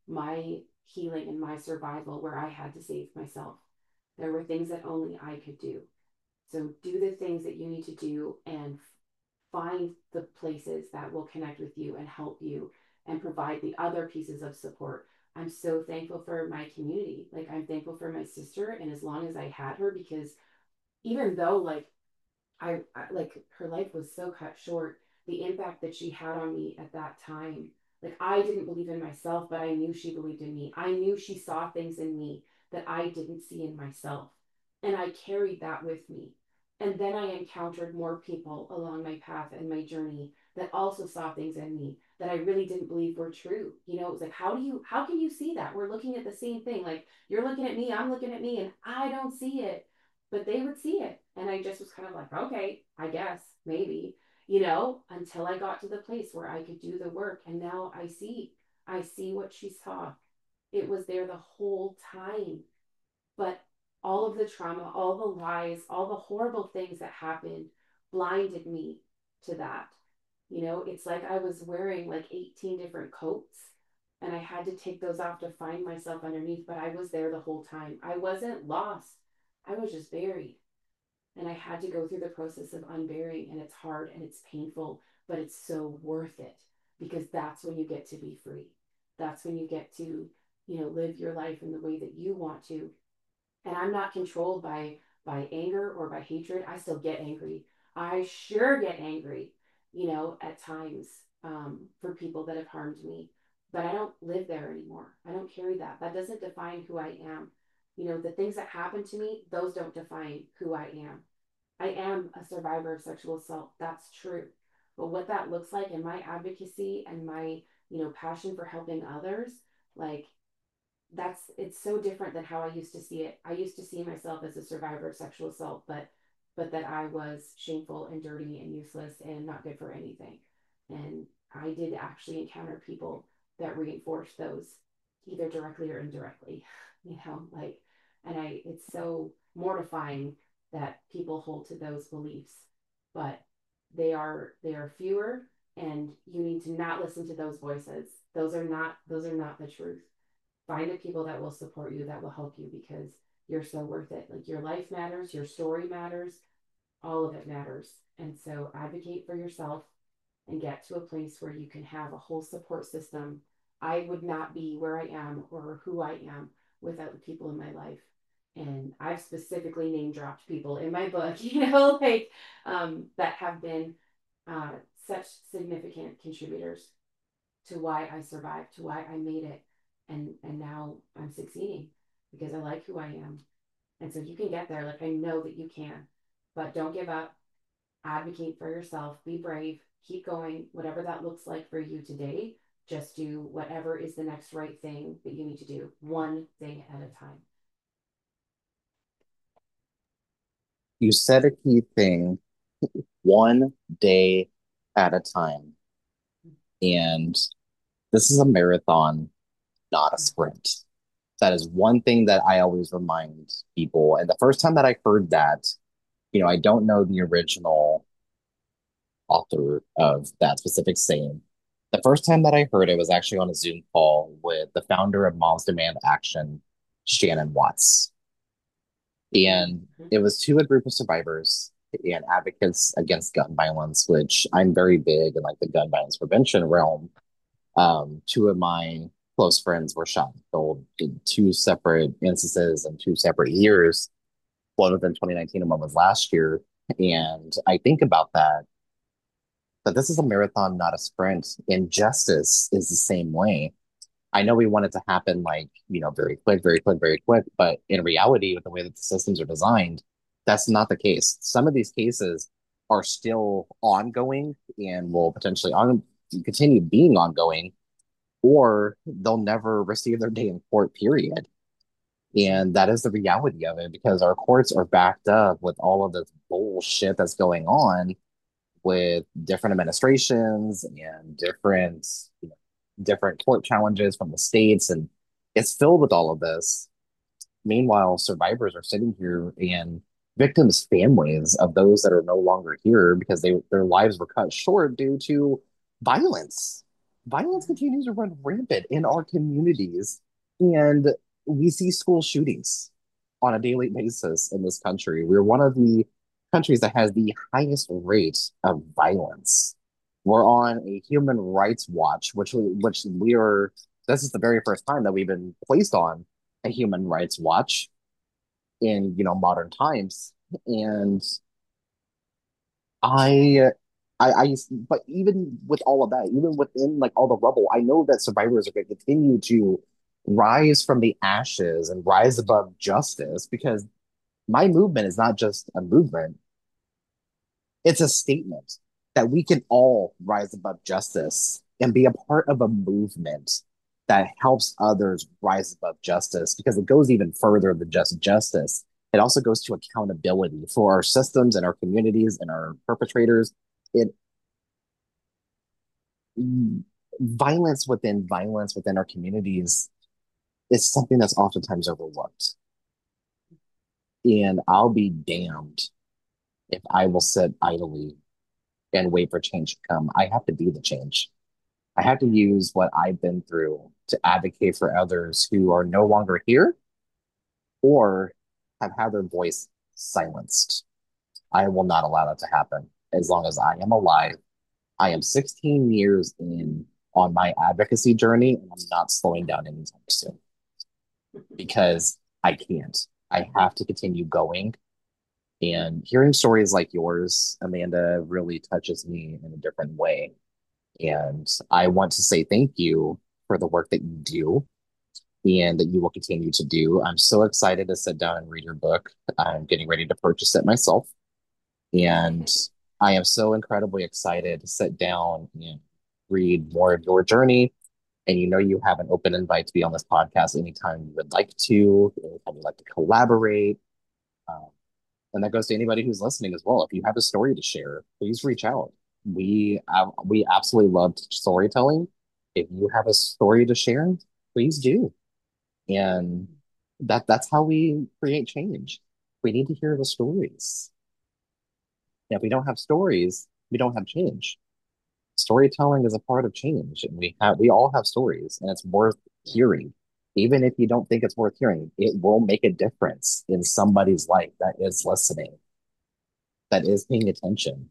my healing and my survival where I had to save myself. There were things that only I could do. So do the things that you need to do and find the places that will connect with you and help you and provide the other pieces of support. I'm so thankful for my community. Like I'm thankful for my sister and as long as I had her because even though like I, I like her life was so cut short, the impact that she had on me at that time. Like I didn't believe in myself, but I knew she believed in me. I knew she saw things in me that I didn't see in myself. And I carried that with me. And then I encountered more people along my path and my journey that also saw things in me that I really didn't believe were true. You know, it was like, how do you, how can you see that? We're looking at the same thing. Like you're looking at me, I'm looking at me, and I don't see it, but they would see it. And I just was kind of like, okay, I guess, maybe, you know, until I got to the place where I could do the work. And now I see, I see what she saw. It was there the whole time. But all of the trauma, all the lies, all the horrible things that happened blinded me to that. You know, it's like I was wearing like eighteen different coats and I had to take those off to find myself underneath, but I was there the whole time. I wasn't lost. I was just buried. And I had to go through the process of unburying, and it's hard and it's painful, but it's so worth it because that's when you get to be free. That's when you get to, you know, live your life in the way that you want to. And I'm not controlled by by anger or by hatred. I still get angry. I sure get angry, you know, at times um, for people that have harmed me. But I don't live there anymore. I don't carry that. That doesn't define who I am. You know, the things that happen to me, those don't define who I am. I am a survivor of sexual assault. That's true. But what that looks like in my advocacy and my, you know, passion for helping others, like that's it's so different than how I used to see it. I used to see myself as a survivor of sexual assault, but but that I was shameful and dirty and useless and not good for anything. And I did actually encounter people that reinforced those either directly or indirectly, you know, like and I it's so mortifying that people hold to those beliefs, but they are they are fewer and you need to not listen to those voices. Those are not those are not the truth. Find the people that will support you, that will help you because you're so worth it. Like your life matters, your story matters, all of it matters. And so advocate for yourself and get to a place where you can have a whole support system. I would not be where I am or who I am without the people in my life. And I've specifically name dropped people in my book, you know, like um, that have been uh, such significant contributors to why I survived, to why I made it. And and now I'm succeeding because I like who I am. And so you can get there. Like I know that you can. But don't give up. Advocate for yourself. Be brave. Keep going. Whatever that looks like for you today, just do whatever is the next right thing that you need to do. One thing at a time. You said a key thing, one day at a time. And this is a marathon, not a sprint. That is one thing that I always remind people. And the first time that I heard that, you know, I don't know the original author of that specific saying. The first time that I heard it was actually on a Zoom call with the founder of Moms Demand Action, Shannon Watts. And it was to a group of survivors and advocates against gun violence, which I'm very big in like the gun violence prevention realm. Um, two of my close friends were shot and killed in two separate instances in two separate years. One was in twenty nineteen and one was last year. And I think about that, that this is a marathon, not a sprint. And justice is the same way. I know we want it to happen like, you know, very quick, very quick, very quick, but in reality, with the way that the systems are designed, that's not the case. Some of these cases are still ongoing and will potentially on continue being ongoing, or they'll never receive their day in court, period. And that is the reality of it because our courts are backed up with all of this bullshit that's going on with different administrations and different, you know, different court challenges from the states, and it's filled with all of this. Meanwhile, survivors are sitting here and victims' families of those that are no longer here because they their lives were cut short due to violence. Violence continues to run rampant in our communities, and we see school shootings on a daily basis in this country. We're one of the countries that has the highest rate of violence. We're on a human rights watch, which which we are. This is the very first time that we've been placed on a human rights watch in, you know, modern times. And I, I, I, but even with all of that, even within like all the rubble, I know that survivors are going to continue to rise from the ashes and rise above justice because my movement is not just a movement, it's a statement that we can all rise above justice and be a part of a movement that helps others rise above justice because it goes even further than just justice. It also goes to accountability for our systems and our communities and our perpetrators. It Violence within violence within our communities is something that's oftentimes overlooked. And I'll be damned if I will sit idly and wait for change to come. I have to be the change. I have to use what I've been through to advocate for others who are no longer here or have had their voice silenced. I will not allow that to happen as long as I am alive. I am sixteen years in on my advocacy journey, and I'm not slowing down anytime soon because I can't. I have to continue going. And hearing stories like yours, Amanda, really touches me in a different way. And I want to say thank you for the work that you do and that you will continue to do. I'm so excited to sit down and read your book. I'm getting ready to purchase it myself. And I am so incredibly excited to sit down and read more of your journey. And you know, you have an open invite to be on this podcast anytime you would like to, anytime you'd like to collaborate. Um, and that goes to anybody who's listening as well. If you have a story to share, please reach out. We uh, we absolutely love storytelling. If you have a story to share, please do. And that that's how we create change. We need to hear the stories. If we don't have stories, we don't have change. Storytelling is a part of change, and we have we all have stories, and it's worth hearing. Even if you don't think it's worth hearing, it will make a difference in somebody's life that is listening, that is paying attention.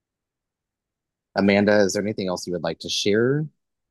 Amanda, is there anything else you would like to share?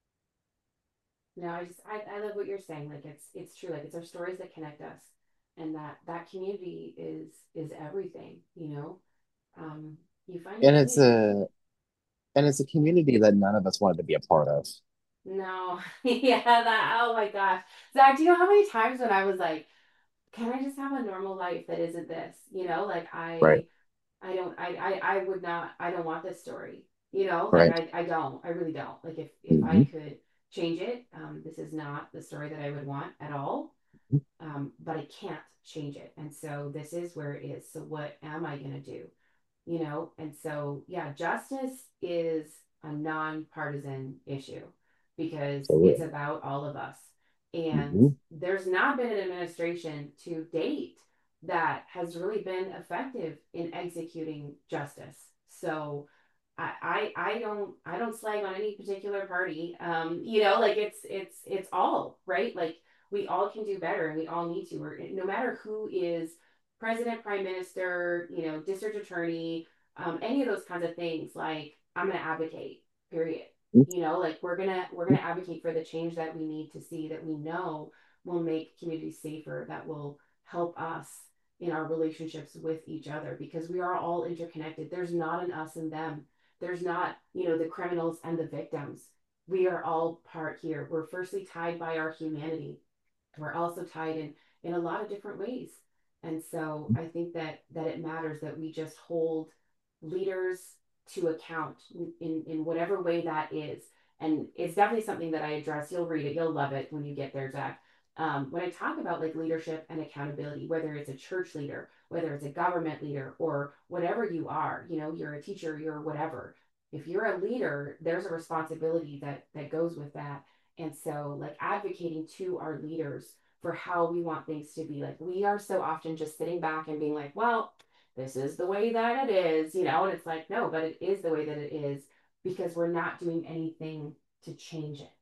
No, I just I, I love what you're saying. Like it's it's true. Like it's our stories that connect us, and that that community is is everything. You know, um, you find your And it's community. a and it's a community that none of us wanted to be a part of. No, yeah, that. Oh my gosh, Zach, do you know how many times when I was like, can I just have a normal life that isn't this? You know, like Right, I I don't I, I I would not I don't want this story. You know, like right. I I don't. I really don't. Like if if I Hmm. could change it, um, this is not the story that I would want at all. Um, but I can't change it. And so this is where it is. So what am I gonna do? You know, and so yeah, justice is a nonpartisan issue because it's Absolutely. about all of us. And Hmm. there's not been an administration to date that has really been effective in executing justice. So I, I I don't I don't slag on any particular party. Um, you know, like it's it's it's all right. Like we all can do better, and we all need to. Or no matter who is president, prime minister, you know, district attorney, um, any of those kinds of things. Like I'm gonna advocate. Period. You know, like we're gonna we're gonna advocate for the change that we need to see that we know will make communities safer. That will help us in our relationships with each other because we are all interconnected. There's not an us and them. There's not, you know, the criminals and the victims. we are all part here. We're firstly tied by our humanity. We're also tied in in a lot of different ways. And so I think that that it matters that we just hold leaders to account in in whatever way that is. And it's definitely something that I address. You'll read it, you'll love it when you get there, Zach. Um, when I talk about like leadership and accountability, whether it's a church leader, whether it's a government leader, or whatever you are, you know, you're a teacher, you're whatever. If you're a leader, there's a responsibility that that goes with that. And so, like advocating to our leaders for how we want things to be. Like we are so often just sitting back and being like, well, this is the way that it is, you know, and it's like, no, but it is the way that it is because we're not doing anything to change it.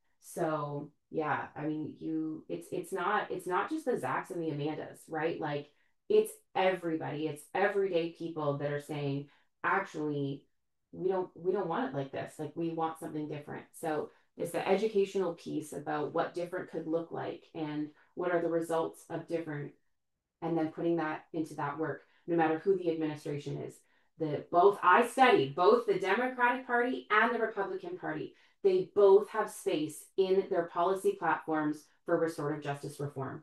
So yeah, I mean, you, it's, it's not, it's not just the Zachs and the Amandas, right? Like it's everybody, it's everyday people that are saying, actually, we don't, we don't want it like this. Like we want something different. So it's the educational piece about what different could look like and what are the results of different, and then putting that into that work, no matter who the administration is. The both I studied both the Democratic Party and the Republican Party. They both have space in their policy platforms for restorative justice reform.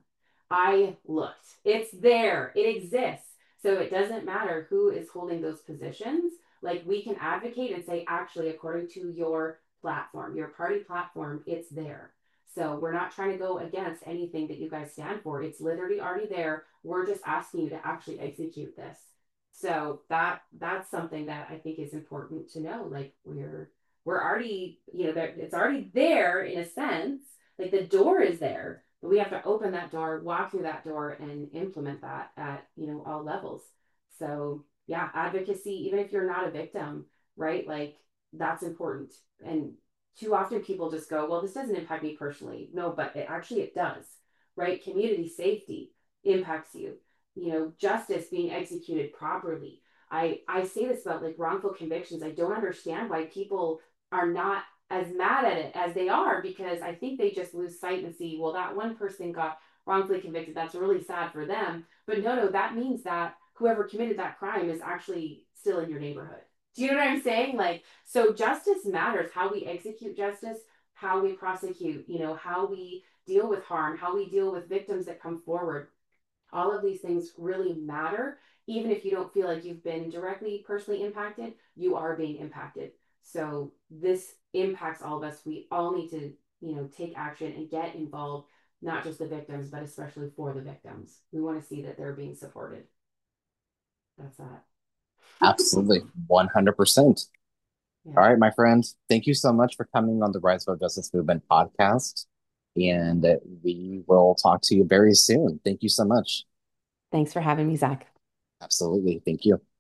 I looked. It's there. It exists. So it doesn't matter who is holding those positions. Like we can advocate and say, actually, according to your platform, your party platform, it's there. So we're not trying to go against anything that you guys stand for. It's literally already there. We're just asking you to actually execute this. So that that's something that I think is important to know. Like we're we're already, you know, that it's already there in a sense. Like the door is there, but we have to open that door, walk through that door, and implement that at, you know, all levels. So yeah, advocacy, even if you're not a victim, right? Like that's important. And too often people just go, well, this doesn't impact me personally. No, but it actually it does, right? Community safety impacts you. You know, justice being executed properly. I I say this about like wrongful convictions. I don't understand why people are not as mad at it as they are, because I think they just lose sight and see, well, that one person got wrongfully convicted. That's really sad for them. But no, no, that means that whoever committed that crime is actually still in your neighborhood. Do you know what I'm saying? Like, so justice matters. How we execute justice, how we prosecute, you know, how we deal with harm, how we deal with victims that come forward. All of these things really matter. Even if you don't feel like you've been directly personally impacted, you are being impacted. So this impacts all of us. We all need to, you know, take action and get involved, not just the victims, but especially for the victims. We want to see that they're being supported. That's that. Absolutely. one hundred percent. Yeah. All right, my friends. Thank you so much for coming on the Rise About Justice Movement podcast. And we will talk to you very soon. Thank you so much. Thanks for having me, Zach. Absolutely. Thank you.